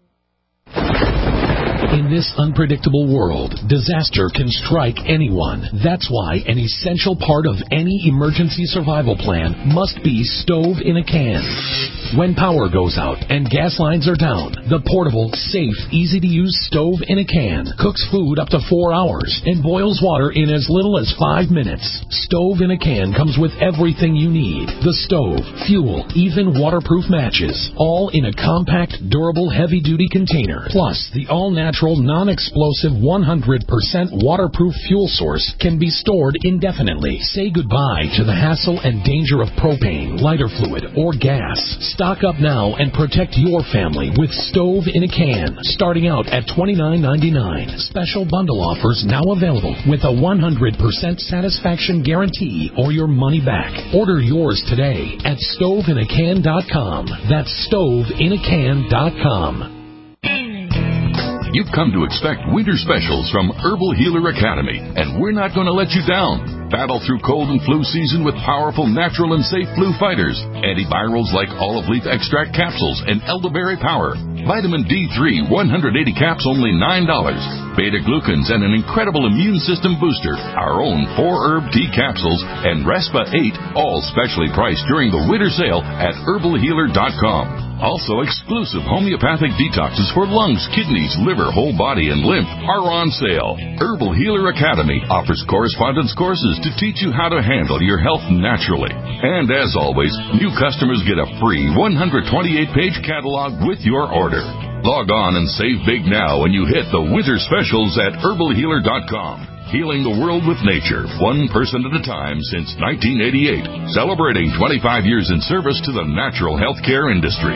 [SPEAKER 14] In this unpredictable world, disaster can strike anyone. That's why an essential part of any emergency survival plan must be stove in a can. When power goes out and gas lines are down, the portable, safe, easy-to-use stove in a can cooks food up to four hours and boils water in as little as five minutes. Stove in a can comes with everything you need. The stove, fuel, even waterproof matches, all in a compact, durable, heavy-duty container. Plus, the all-natural, non-explosive, one hundred percent waterproof fuel source can be stored indefinitely. Say goodbye to the hassle and danger of propane, lighter fluid, or gas. Stock up now and protect your family with stove in a can, starting out at twenty-nine ninety-nine. Special bundle offers now available with a one hundred percent satisfaction guarantee or your money back. Order yours today at stove in a can dot com. That's stove in a can dot com.
[SPEAKER 15] You've come to expect winter specials from Herbal Healer Academy, and we're not going to let you down. Battle through cold and flu season with powerful, natural, and safe flu fighters. Antivirals like olive leaf extract capsules and elderberry power. Vitamin D three, one hundred eighty caps, only nine dollars. Beta-glucans and an incredible immune system booster. Our own four-herb tea capsules and Respa eight, all specially priced during the winter sale at herbal healer dot com. Also, exclusive homeopathic detoxes for lungs, kidneys, liver, whole body, and lymph are on sale. Herbal Healer Academy offers correspondence courses to teach you how to handle your health naturally. And as always, new customers get a free one hundred twenty-eight page catalog with your order. Log on and save big now when you hit the winter specials at herbal healer dot com. Healing the world with nature, one person at a time since nineteen eighty-eight. Celebrating twenty-five years in service to the natural healthcare industry.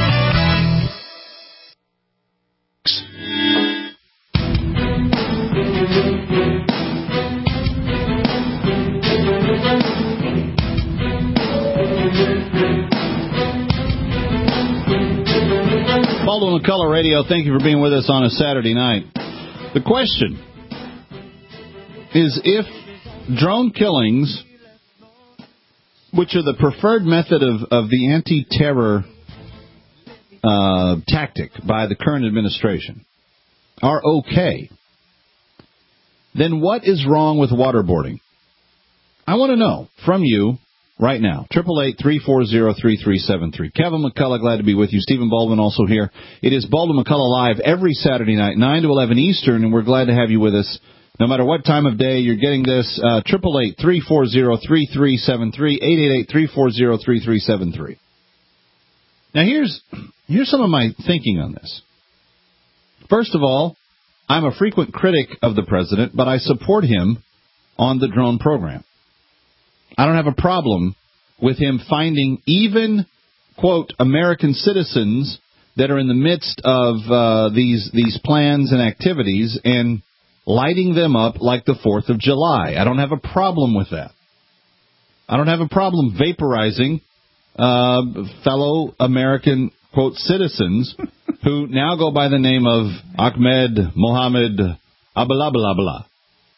[SPEAKER 6] Baldwin McCullough Radio, thank you for being with us on a Saturday night. The question is, if drone killings, which are the preferred method of, of the anti-terror uh, tactic by the current administration, are okay, then what is wrong with waterboarding? I want to know from you right now. eight eight eight, three four zero, three three seven three. Kevin McCullough, glad to be with you. Stephen Baldwin also here. It is Baldwin McCullough Live every Saturday night, nine to eleven Eastern, and we're glad to have you with us. No matter what time of day you're getting this, uh, eight eight eight, three four zero, three three seven three, eight eight eight, three four zero, three three seven three. Now, here's here's some of my thinking on this. First of all, I'm a frequent critic of the president, but I support him on the drone program. I don't have a problem with him finding even, quote, American citizens that are in the midst of uh, these these plans and activities and lighting them up like the fourth of July. I don't have a problem with that. I don't have a problem vaporizing uh, fellow American, quote, citizens who now go by the name of Ahmed Mohammed Abalabala.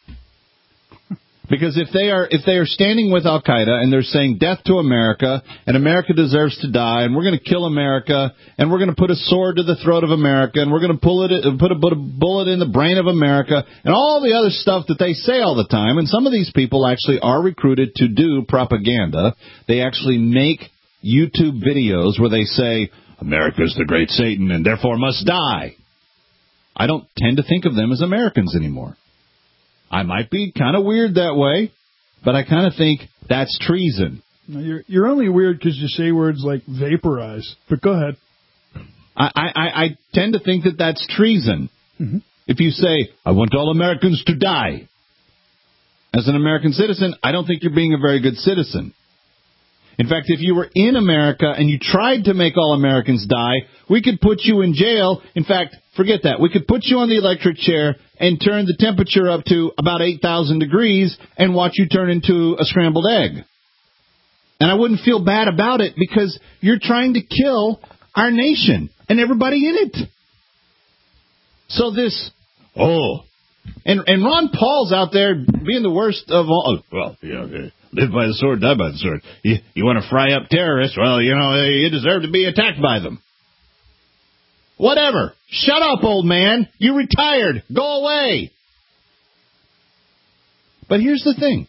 [SPEAKER 6] Because if they are if they are standing with Al-Qaeda and they're saying death to America and America deserves to die and we're going to kill America and we're going to put a sword to the throat of America and we're going to pull it put a, put a bullet in the brain of America and all the other stuff that they say all the time, and some of these people actually are recruited to do propaganda. They actually make YouTube videos where they say America's the great Satan and therefore must die. I don't tend to think of them as Americans anymore. I might be kind of weird that way, but I kind of think that's treason.
[SPEAKER 5] No, you're you're only weird because you say words like vaporize. But go ahead.
[SPEAKER 6] I, I, I tend to think that that's treason.
[SPEAKER 5] Mm-hmm.
[SPEAKER 6] If you say, I want all Americans to die. As an American citizen, I don't think you're being a very good citizen. In fact, if you were in America and you tried to make all Americans die, we could put you in jail. In fact, forget that. We could put you on the electric chair and turn the temperature up to about eight thousand degrees and watch you turn into a scrambled egg. And I wouldn't feel bad about it because you're trying to kill our nation and everybody in it. So this, oh, and and Ron Paul's out there being the worst of all. Oh, well, yeah, okay. Live by the sword, die by the sword. You, you want to fry up terrorists? Well, you know, you deserve to be attacked by them. Whatever. Shut up, old man. You retired. Go away. But here's the thing.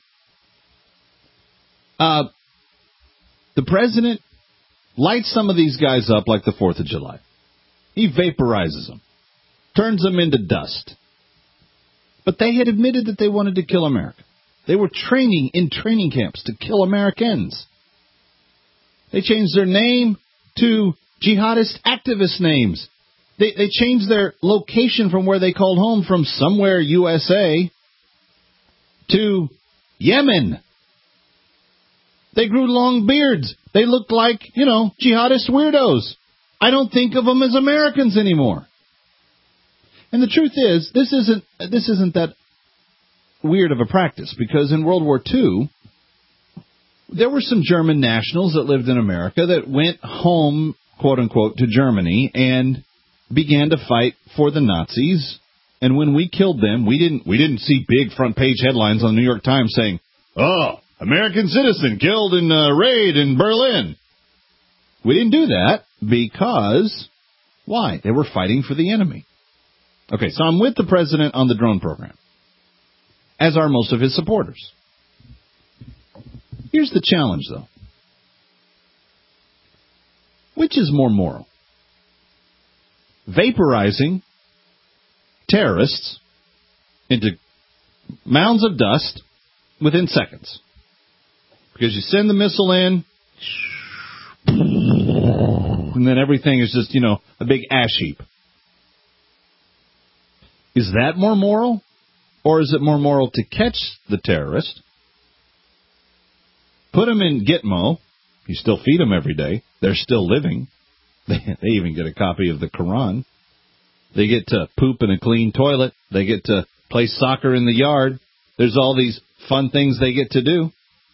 [SPEAKER 6] Uh, the president lights some of these guys up like the fourth of July. He vaporizes them. Turns them into dust. But they had admitted that they wanted to kill America. They were training in training camps to kill Americans. They changed their name to jihadist activist names. They, they changed their location from where they called home from somewhere U S A to Yemen. They grew long beards. They looked like, you know, jihadist weirdos. I don't think of them as Americans anymore. And the truth is, this isn't this isn't that weird of a practice, because in World War Two, there were some German nationals that lived in America that went home, quote unquote, to Germany and began to fight for the Nazis. And when we killed them, we didn't we didn't see big front page headlines on the New York Times saying, "Oh, American citizen killed in a raid in Berlin." We didn't do that because why? They were fighting for the enemy. Okay, so I'm with the president on the drone program, as are most of his supporters. Here's the challenge, though. Which is more moral? Vaporizing terrorists into mounds of dust within seconds. Because you send the missile in, and then everything is just, you know, a big ash heap. Is that more moral? Or is it more moral to catch the terrorist, put them in Gitmo, you still feed them every day, they're still living, they, they even get a copy of the Quran, they get to poop in a clean toilet, they get to play soccer in the yard, there's all these fun things they get to do.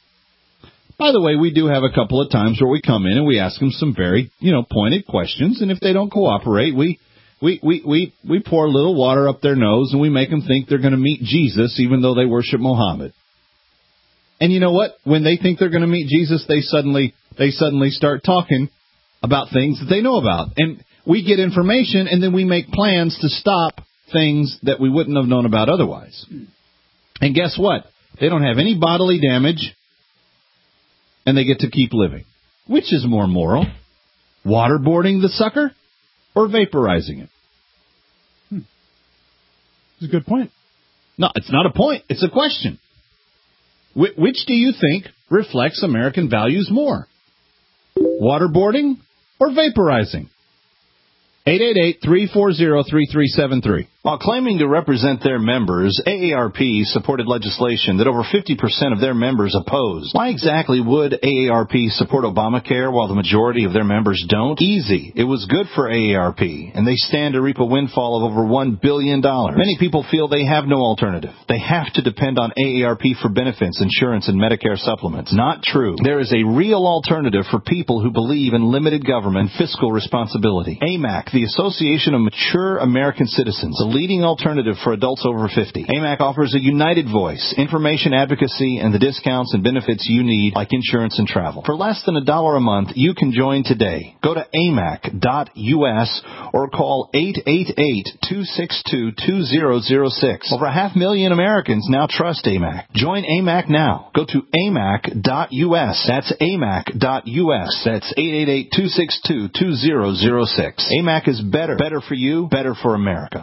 [SPEAKER 6] By the way, we do have a couple of times where we come in and we ask them some very, you know, pointed questions, and if they don't cooperate, we We, we, we, we pour a little water up their nose and we make them think they're going to meet Jesus even though they worship Mohammed. And you know what? When they think they're going to meet Jesus, they suddenly they suddenly start talking about things that they know about. And we get information and then we make plans to stop things that we wouldn't have known about otherwise. And guess what? They don't have any bodily damage and they get to keep living. Which is more moral? Waterboarding the sucker? Or vaporizing it?
[SPEAKER 5] Hmm. It's a good point.
[SPEAKER 6] No, it's not a point. It's a question. Wh- which do you think reflects American values more? Waterboarding or vaporizing? eight eight eight, three four zero, three three seven three.
[SPEAKER 7] While claiming to represent their members, A A R P supported legislation that over fifty percent of their members opposed. Why exactly would A A R P support Obamacare while the majority of their members don't? Easy. It was good for A A R P, and they stand to reap a windfall of over one billion dollars. Many people feel they have no alternative. They have to depend on A A R P for benefits, insurance, and Medicare supplements. Not true. There is a real alternative for people who believe in limited government and fiscal responsibility. A M A C, the Association of Mature American Citizens, the leading alternative for adults over fifty. A M A C offers a united voice, information advocacy, and the discounts and benefits you need, like insurance and travel. For less than a dollar a month, you can join today. Go to A M A C dot U S or call eight eight eight, two six two, two zero zero six. Over a half million Americans now trust A M A C. Join A M A C now. Go to A M A C dot U S. That's A M A C dot U S. That's eight eight eight, two six two, two zero zero six. A M A C is better. Better for you, better for America.
[SPEAKER 11] Radio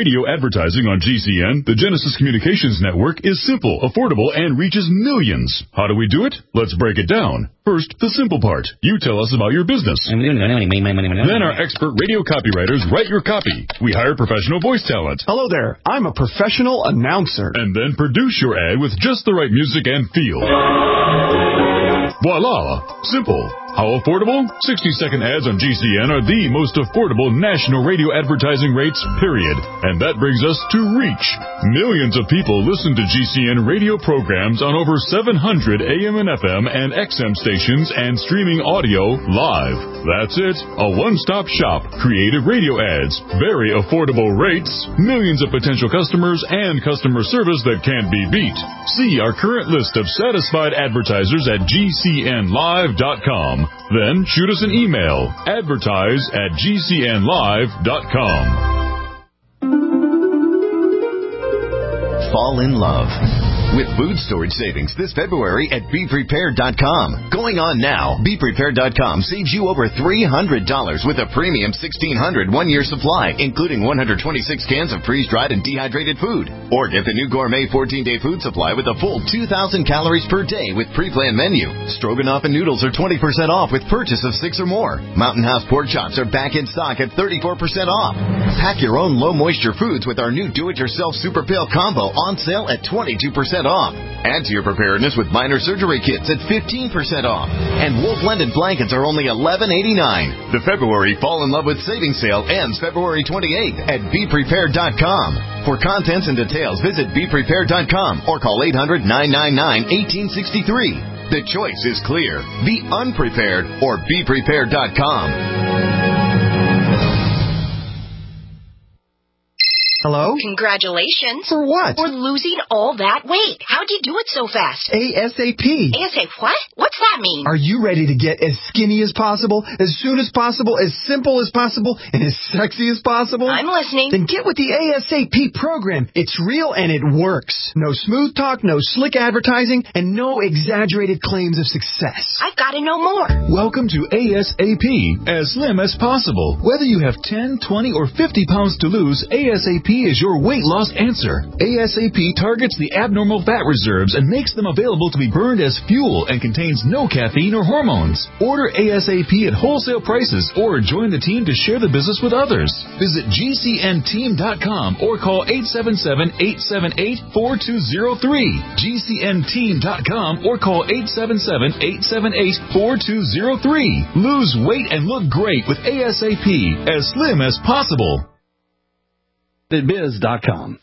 [SPEAKER 16] radio advertising on G C N, the Genesis Communications Network, is simple, affordable, and reaches millions. How do we do it? Let's break it down. First, the simple part. You tell us about your business. Then our expert radio copywriters write your copy. We hire professional voice talent.
[SPEAKER 17] Hello there. I'm a professional announcer.
[SPEAKER 16] And then produce your ad with just the right music and feel. Voila! Simple. How affordable? sixty-second ads on G C N are the most affordable national radio advertising rates, period. And that brings us to reach. Millions of people listen to G C N radio programs on over seven hundred A M and F M and X M stations and streaming audio live. That's it. A one-stop shop. Creative radio ads. Very affordable rates. Millions of potential customers and customer service that can't be beat. See our current list of satisfied advertisers at G C N live dot com. Then shoot us an email, advertise at G C N live dot com.
[SPEAKER 18] Fall in love with food storage savings this February at Be Prepared dot com. Going on now, Be Prepared dot com saves you over three hundred dollars with a premium sixteen hundred one-year supply, including one hundred twenty-six cans of freeze-dried and dehydrated food. Or get the new gourmet fourteen-day food supply with a full two thousand calories per day with pre-planned menu. Stroganoff and noodles are twenty percent off with purchase of six or more. Mountain House pork chops are back in stock at thirty-four percent off. Pack your own low-moisture foods with our new do-it-yourself Super Pail Combo on sale at twenty-two percent off. Add to your preparedness with minor surgery kits at fifteen percent off. And wool blended blankets are only eleven eighty-nine. The February Fall in Love with Savings Sale ends February twenty-eighth at Be Prepared dot com. For contents and details, visit Be Prepared dot com or call eight hundred nine nine nine one eight six three. The choice is clear. Be unprepared or Be Prepared dot com.
[SPEAKER 17] Hello?
[SPEAKER 19] Congratulations.
[SPEAKER 17] For what?
[SPEAKER 19] For losing all that weight. How'd you do it so fast?
[SPEAKER 17] ASAP.
[SPEAKER 19] ASAP what? What's that mean?
[SPEAKER 17] Are you ready to get as skinny as possible, as soon as possible, as simple as possible, and as sexy as possible?
[SPEAKER 19] I'm listening.
[SPEAKER 17] Then get with the ASAP program. It's real and it works. No smooth talk, no slick advertising, and no exaggerated claims of success.
[SPEAKER 19] I've got to know more.
[SPEAKER 12] Welcome to ASAP, as slim as possible. Whether you have ten, twenty, or fifty pounds to lose, ASAP is your weight loss answer. ASAP targets the abnormal fat reserves and makes them available to be burned as fuel and contains no caffeine or hormones. Order ASAP at wholesale prices or join the team to share the business with others. Visit G C N team dot com or call eight seven seven, eight seven eight, four two zero three. G C N team dot com or call eight seven seven, eight seven eight, four two zero three. Lose weight and look great with ASAP, as slim as possible.
[SPEAKER 20] biz dot com.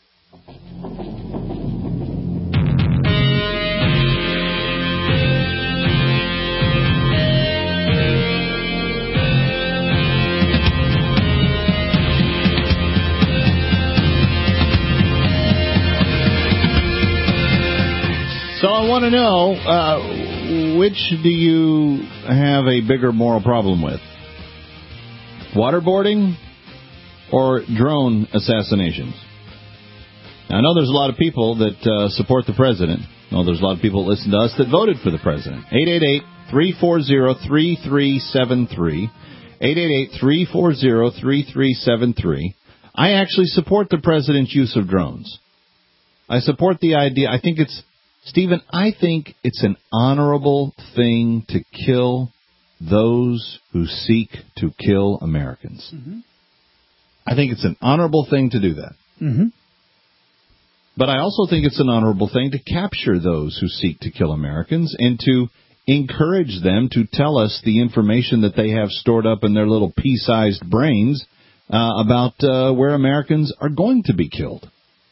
[SPEAKER 6] So I want to know, uh, which do you have a bigger moral problem with? Waterboarding or drone assassinations? Now, I know there's a lot of people that uh, support the president. I know there's a lot of people that listen to us that voted for the president. eight eight eight, three four zero, three three seven three. eight eight eight, three four zero, three three seven three. I actually support the president's use of drones. I support the idea. I think it's, Stephen, I think it's an honorable thing to kill those who seek to kill Americans. Mm-hmm. I think it's an honorable thing to do that.
[SPEAKER 5] Mm-hmm.
[SPEAKER 6] But I also think it's an honorable thing to capture those who seek to kill Americans and to encourage them to tell us the information that they have stored up in their little pea-sized brains uh, about uh, where Americans are going to be killed.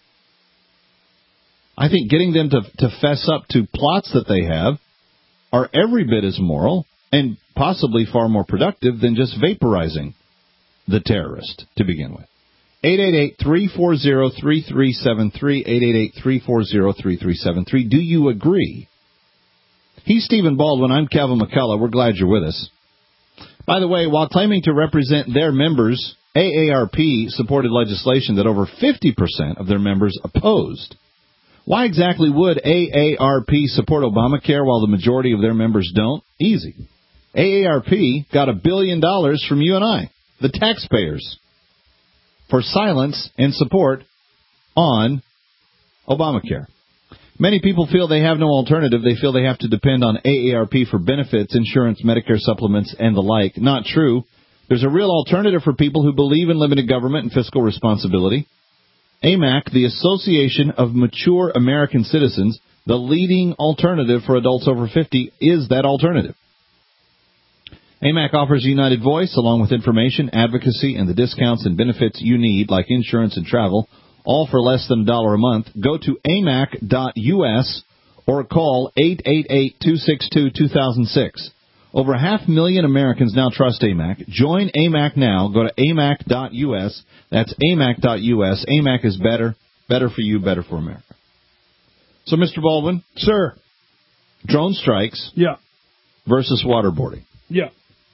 [SPEAKER 6] I think getting them to, to fess up to plots that they have are every bit as moral and possibly far more productive than just vaporizing the terrorist to begin with. eight eight eight, three four zero, three three seven three, eight eight eight, three four zero, three three seven three. Do you agree? He's Stephen Baldwin. I'm Kevin McCullough. We're glad you're with us. By the way, while claiming to represent their members, A A R P supported legislation that over fifty percent of their members opposed. Why exactly would A A R P support Obamacare while the majority of their members don't? Easy. A A R P got a billion dollars from you and I, the taxpayers. for silence and support on Obamacare. Many people feel they have no alternative. They feel they have to depend on A A R P for benefits, insurance, Medicare supplements, and the like. Not true. There's a real alternative for people who believe in limited government and fiscal responsibility. A M A C, the Association of Mature American Citizens, the leading alternative for adults over fifty, is that alternative. A M A C offers a united voice along with information, advocacy, and the discounts and benefits you need, like insurance and travel, all for less than a dollar a month. Go to A M A C dot U S or call eight eight eight, two six two, two thousand six. Over half a million Americans now trust A M A C. Join A M A C now. Go to A M A C dot U S. That's A M A C dot U S. A M A C is better, better for you, better for America. So, Mister Baldwin.
[SPEAKER 5] Sir.
[SPEAKER 6] Drone strikes.
[SPEAKER 5] Yeah.
[SPEAKER 6] Versus waterboarding.
[SPEAKER 5] Yeah.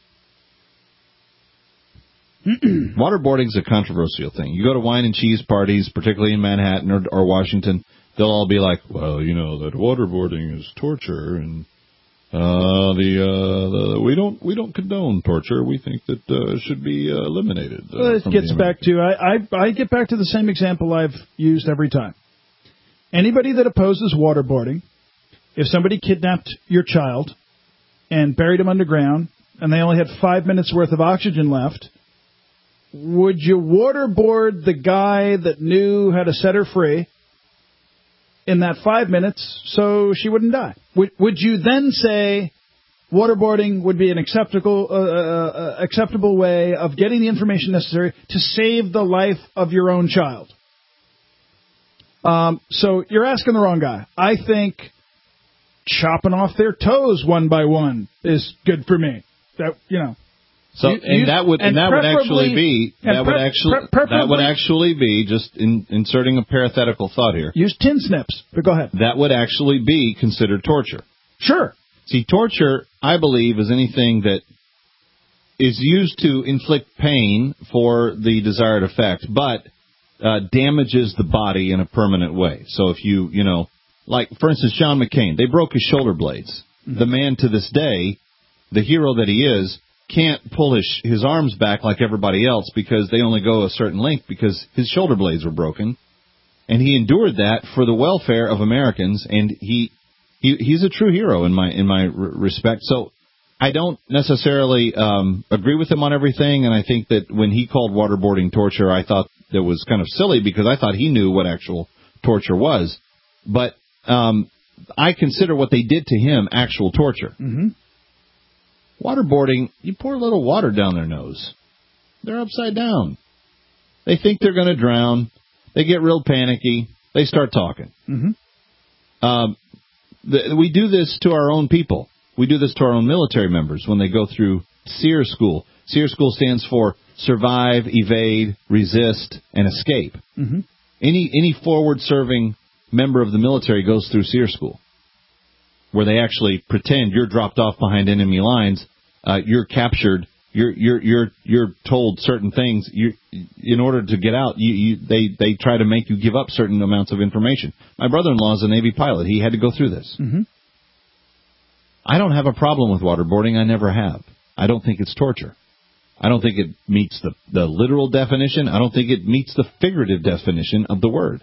[SPEAKER 6] Waterboarding is a controversial thing. You go to wine and cheese parties, particularly in Manhattan or, or Washington, they'll all be like, well, you know, that waterboarding is torture, and uh, the, uh, the we don't we don't condone torture. We think that uh, it should be uh, eliminated. Uh,
[SPEAKER 5] well, it gets back to I, I I get back to the same example I've used every time. Anybody that opposes waterboarding, if somebody kidnapped your child and buried him underground, and they only had five minutes worth of oxygen left, would you waterboard the guy that knew how to set her free in that five minutes so she wouldn't die? Would, would you then say waterboarding would be an acceptable, uh, uh, acceptable way of getting the information necessary to save the life of your own child? Um, so you're asking the wrong guy. I think chopping off their toes one by one is good for me. That, you know.
[SPEAKER 6] So
[SPEAKER 5] You-
[SPEAKER 6] and
[SPEAKER 5] you-
[SPEAKER 6] that would and,
[SPEAKER 5] and
[SPEAKER 6] that would actually
[SPEAKER 5] preferably-
[SPEAKER 6] be
[SPEAKER 5] and
[SPEAKER 6] that would
[SPEAKER 5] pre-
[SPEAKER 6] actually
[SPEAKER 5] pre- preferably-
[SPEAKER 6] that would actually be just in, inserting a parenthetical thought here.
[SPEAKER 5] Use tin snips, but go ahead.
[SPEAKER 6] That would actually be considered torture.
[SPEAKER 5] Sure.
[SPEAKER 6] See, torture, I believe, is anything that is used to inflict pain for the desired effect, but uh, damages the body in a permanent way. So if you, you know, like, for instance, John McCain, they broke his shoulder blades. Mm-hmm. The man to this day, the hero that he is, can't pull his, his arms back like everybody else because they only go a certain length because his shoulder blades were broken. And he endured that for the welfare of Americans, and he, he he's a true hero in my in my respect. So I don't necessarily um, agree with him on everything, and I think that when he called waterboarding torture, I thought that was kind of silly because I thought he knew what actual torture was. But um, I consider what they did to him actual torture.
[SPEAKER 5] Mm-hmm.
[SPEAKER 6] Waterboarding, you pour a little water down their nose. They're upside down. They think they're going to drown. They get real panicky. They start talking.
[SPEAKER 5] Mm-hmm.
[SPEAKER 6] Um, the, we do this to our own people. We do this to our own military members when they go through SEER school. SEER school stands for Survive, Evade, Resist, and Escape.
[SPEAKER 5] Mm-hmm.
[SPEAKER 6] Any any forward-serving member of the military goes through SEER school, where they actually pretend you're dropped off behind enemy lines, uh, you're captured, you're you're you're you're told certain things. You, in order to get out, you, you they they try to make you give up certain amounts of information. My brother-in-law is a Navy pilot. He had to go through this.
[SPEAKER 5] Mm-hmm.
[SPEAKER 6] I don't have a problem with waterboarding. I never have. I don't think it's torture. I don't think it meets the, the literal definition. I don't think it meets the figurative definition of the word.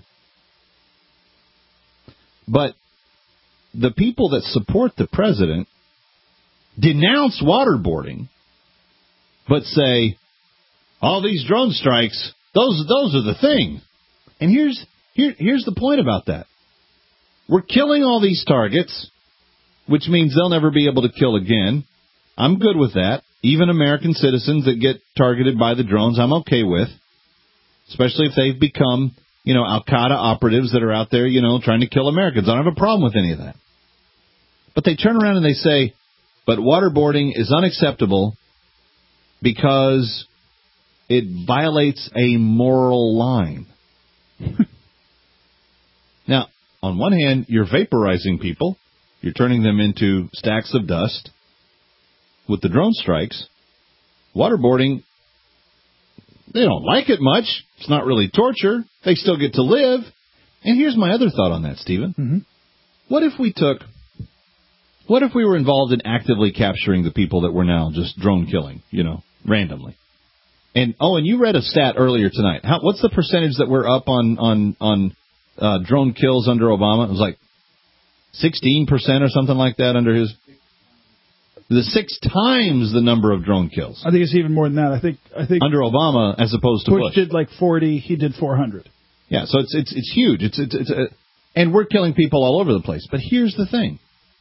[SPEAKER 6] But the people that support the president denounce waterboarding, but say, all these drone strikes, those those are the thing. And here's here, here's the point about that. We're killing all these targets, which means they'll never be able to kill again. I'm good with that. Even American citizens that get targeted by the drones, I'm okay with, especially if they've become, you know, Al-Qaeda operatives that are out there, you know, trying to kill Americans. I don't have a problem with any of that. But they turn around and they say, but waterboarding is unacceptable because it violates a moral line. Now, on one hand, you're vaporizing people. You're turning them into stacks of dust. With the drone strikes, waterboarding, they don't like it much. It's not really torture. They still get to live. And here's my other thought on that, Stephen.
[SPEAKER 5] Mm-hmm.
[SPEAKER 6] What if we took, what if we were involved in actively capturing the people that we're now just drone killing, you know, randomly? And oh, and you read a stat earlier tonight. How, what's the percentage that we're up on on on uh, drone kills under Obama? It was like sixteen percent or something like that under his. The six times the number of drone kills.
[SPEAKER 5] I think it's even more than that. I think I think
[SPEAKER 6] under Obama as opposed to
[SPEAKER 5] Bush.
[SPEAKER 6] Bush
[SPEAKER 5] Bush did like forty. He did four hundred.
[SPEAKER 6] Yeah, so it's it's it's huge. It's it's, it's a, and we're killing people all over the place. But here's the thing: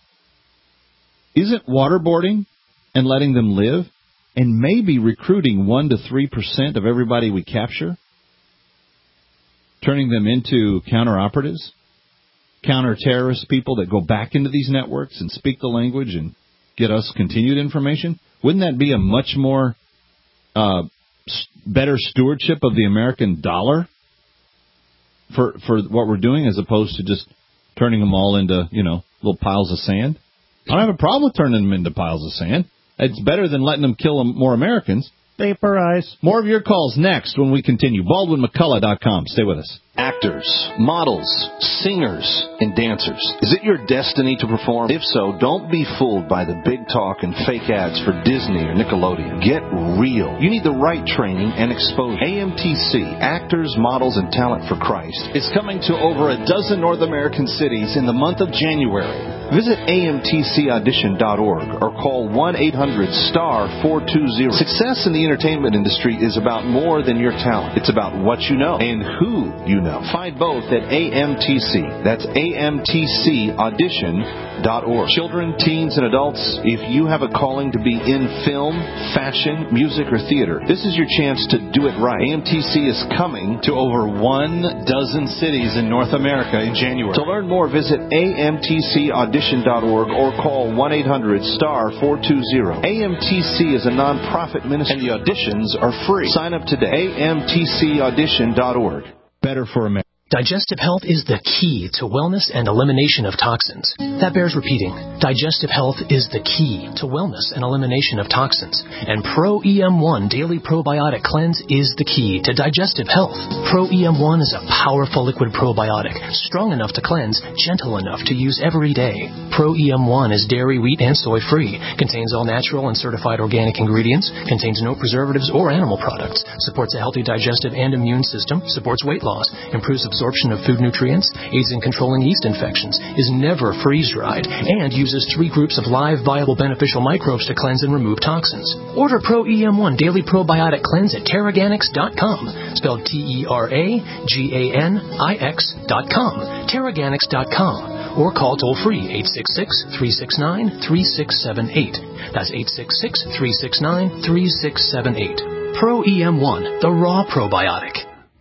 [SPEAKER 6] isn't waterboarding and letting them live, and maybe recruiting one to three percent of everybody we capture, turning them into counter operatives, counter terrorist people that go back into these networks and speak the language and get us continued information? Wouldn't that be a much more uh, better stewardship of the American dollar for for what we're doing, as opposed to just turning them all into, you know, little piles of sand? I don't have a problem with turning them into piles of sand. It's better than letting them kill more Americans.
[SPEAKER 5] Vaporize.
[SPEAKER 6] More of your calls next when we continue. Baldwin M C Cullough dot com. Stay with us.
[SPEAKER 7] Actors, models, singers, and dancers. Is it your destiny to perform? If so, don't be fooled by the big talk and fake ads for Disney or Nickelodeon. Get real. You need the right training and exposure. A M T C, Actors, Models, and Talent for Christ, is coming to over a dozen North American cities in the month of January. Visit A M T C audition dot org or call one eight hundred star four two zero. Success in the entertainment industry is about more than your talent. It's about what you know and who you know. Find both at A M T C. That's A M T C audition dot org. Children, teens, and adults, if you have a calling to be in film, fashion, music, or theater, this is your chance to do it right. A M T C is coming to over one dozen cities in North America in January. To learn more, visit A M T C audition dot org or call one eight hundred star four two zero. A M T C is a non-profit ministry, and the auditions are free. Sign up today. A M T C audition dot org.
[SPEAKER 6] Better for America.
[SPEAKER 21] Digestive health is the key to wellness and elimination of toxins. That bears repeating. Digestive health is the key to wellness and elimination of toxins. And Pro E M one Daily Probiotic Cleanse is the key to digestive health. Pro E M one is a powerful liquid probiotic, strong enough to cleanse, gentle enough to use every day. Pro E M one is dairy, wheat, and soy free, contains all natural and certified organic ingredients, contains no preservatives or animal products, supports a healthy digestive and immune system, supports weight loss, improves absorption of food nutrients, aids in controlling yeast infections, is never freeze-dried, and uses three groups of live, viable, beneficial microbes to cleanse and remove toxins. Order Pro E M one Daily Probiotic Cleanse at Terraganix dot com, spelled T E R A G A N I X dot com, Terraganix dot com, or call toll-free eight six six, three six nine, three six seven eight. That's eight six six, three six nine, three six seven eight. Pro E M one, the raw probiotic.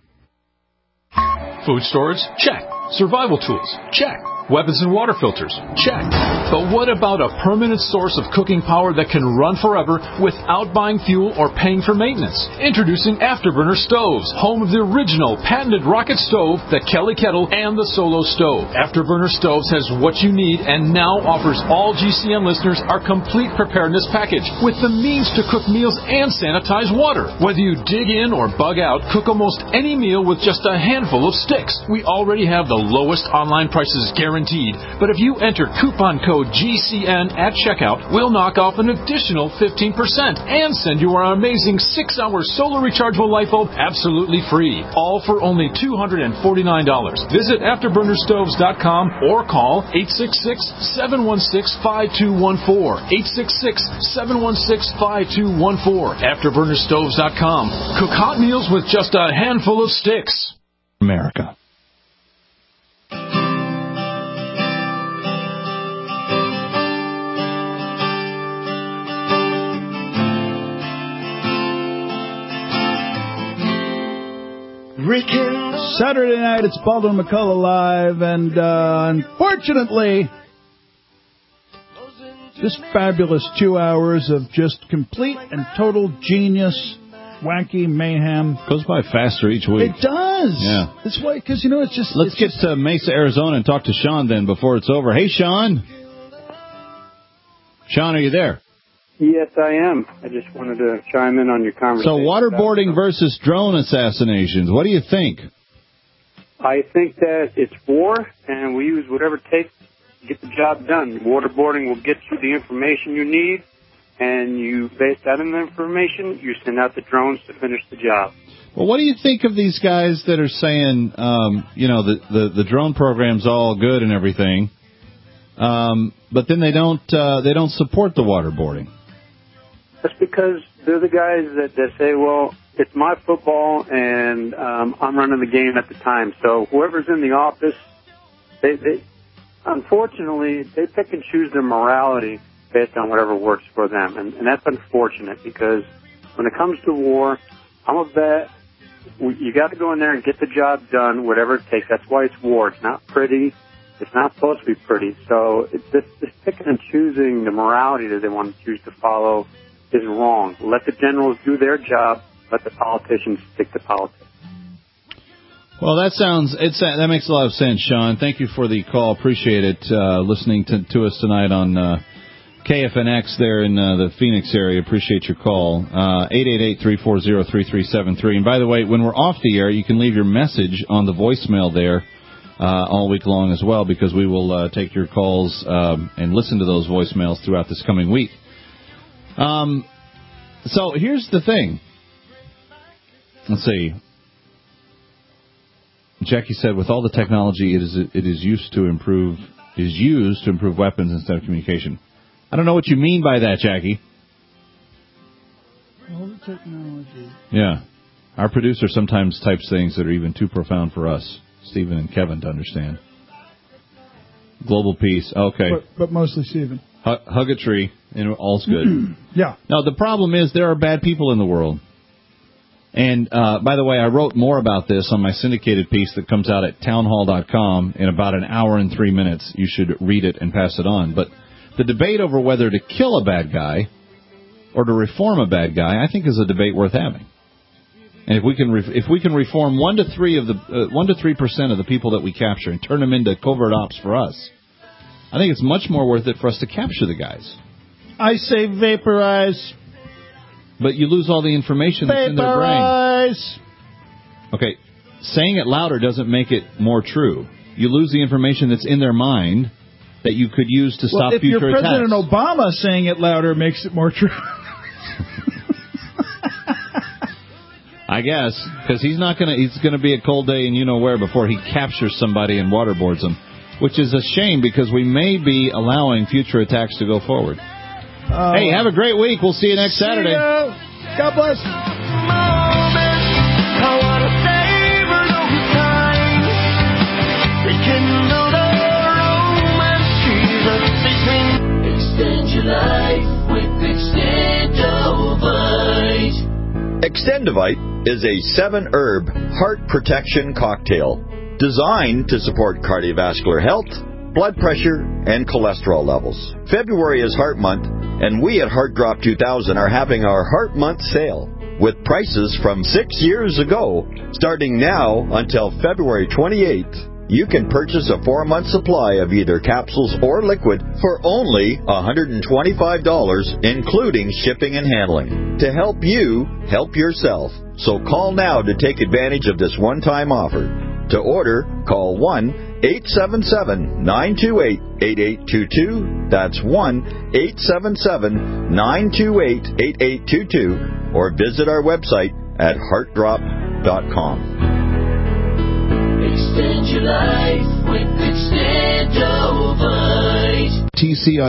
[SPEAKER 22] Food storage? Check. Survival tools? Check. Weapons and water filters? Check. But what about a permanent source of cooking power that can run forever without buying fuel or paying for maintenance? Introducing Afterburner Stoves, home of the original patented rocket stove, the Kelly Kettle, and the Solo Stove. Afterburner Stoves has what you need and now offers all G C N listeners our complete preparedness package with the means to cook meals and sanitize water. Whether you dig in or bug out, cook almost any meal with just a handful of sticks. We already have the lowest online prices guaranteed. But if you enter coupon code G C N at checkout, we'll knock off an additional fifteen percent and send you our amazing six hour solar rechargeable light bulb absolutely free. All for only two hundred forty-nine dollars. Visit afterburner stoves dot com or call eight six six, seven one six, five two one four. eight six six, seven one six, five two one four. afterburner stoves dot com. Cook hot meals with just a handful of sticks.
[SPEAKER 6] America.
[SPEAKER 5] Saturday night, it's Baldwin McCullough Live, and uh, unfortunately, this fabulous two hours of just complete and total genius, wacky mayhem
[SPEAKER 6] goes by faster each week.
[SPEAKER 5] It does.
[SPEAKER 6] Yeah.
[SPEAKER 5] That's why, because, you know, it's just...
[SPEAKER 6] Let's
[SPEAKER 5] it's
[SPEAKER 6] get
[SPEAKER 5] just,
[SPEAKER 6] to Mesa, Arizona, and talk to Sean then before it's over. Hey, Sean. Sean, are you there?
[SPEAKER 23] Yes, I am. I just wanted to chime in on your conversation.
[SPEAKER 6] So waterboarding versus drone assassinations. What do you think?
[SPEAKER 23] I think that it's war, and we use whatever it takes to get the job done. Waterboarding will get you the information you need, and you base that on the information, you send out the drones to finish the job.
[SPEAKER 6] Well, what do you think of these guys that are saying, um, you know, the, the, the drone program's all good and everything, um, but then they don't uh, they don't support the waterboarding?
[SPEAKER 23] That's because they're the guys that, that say, well, it's my football, and um, I'm running the game at the time. So whoever's in the office, they, they unfortunately, they pick and choose their morality based on whatever works for them. And, and that's unfortunate because when it comes to war, I'm a vet. You got to go in there and get the job done, whatever it takes. That's why it's war. It's not pretty. It's not supposed to be pretty. So it's this, this picking and choosing the morality that they want to choose to follow is wrong. Let the generals do their job. Let the politicians stick to politics.
[SPEAKER 6] Well, that sounds it's that makes a lot of sense, Sean. Thank you for the call. Appreciate it. Uh, listening to, to us tonight on uh, K F N X there in uh, the Phoenix area. Appreciate your call. Uh, eight eight eight, three four zero, three three seven three. And by the way, when we're off the air, you can leave your message on the voicemail there uh, all week long as well, because we will uh, take your calls um, and listen to those voicemails throughout this coming week. Um, so here's the thing. Let's see. Jackie said, with all the technology, it is it is used to improve is used to improve weapons instead of communication. I don't know what you mean by that, Jackie.
[SPEAKER 5] All the technology.
[SPEAKER 6] Yeah. Our producer sometimes types things that are even too profound for us, Stephen and Kevin, to understand. Global peace. Okay.
[SPEAKER 5] But, but mostly Stephen.
[SPEAKER 6] H- hug a tree, and all's good.
[SPEAKER 5] Yeah.
[SPEAKER 6] Now, the problem is there are bad people in the world. And, uh, by the way, I wrote more about this on my syndicated piece that comes out at townhall dot com in about an hour and three minutes. You should read it and pass it on. But the debate over whether to kill a bad guy or to reform a bad guy, I think, is a debate worth having. And if we can re- if we can reform one to three of the uh, one to three percent of the people that we capture and turn them into covert ops for us, I think it's much more worth it for us to capture the guys.
[SPEAKER 5] I say vaporize.
[SPEAKER 6] But you lose all the information that's in their brain.
[SPEAKER 5] Vaporize.
[SPEAKER 6] Okay, saying it louder doesn't make it more true. You lose the information that's in their mind that you could use to
[SPEAKER 5] well,
[SPEAKER 6] stop future attacks.
[SPEAKER 5] If you're President Obama, saying it louder makes it more true.
[SPEAKER 6] I guess, because he's not going to. He's going to be a cold day and you know where before he captures somebody and waterboards them, which is a shame because we may be allowing future attacks to go forward. Uh, hey, have a great week. We'll see you next
[SPEAKER 5] see
[SPEAKER 6] Saturday.
[SPEAKER 5] Ya. God bless.
[SPEAKER 1] Extend your life with Extendovite.
[SPEAKER 2] Extendovite is a seven-herb heart protection cocktail designed to support cardiovascular health, blood pressure, and cholesterol levels. February is Heart Month, and we at Heart Drop two thousand are having our Heart Month sale with prices from six years ago. Starting now until February twenty-eighth, you can purchase a four-month supply of either capsules or liquid for only one hundred twenty-five dollars, including shipping and handling. To help you, help yourself. So call now to take advantage of this one-time offer. To order, call one eight seven seven, nine two eight, eight eight two two. That's one eight seven seven, nine two eight, eight eight two two. Or visit our website at heart drop dot com.
[SPEAKER 1] Extend your life with Extendovite.
[SPEAKER 6] T C I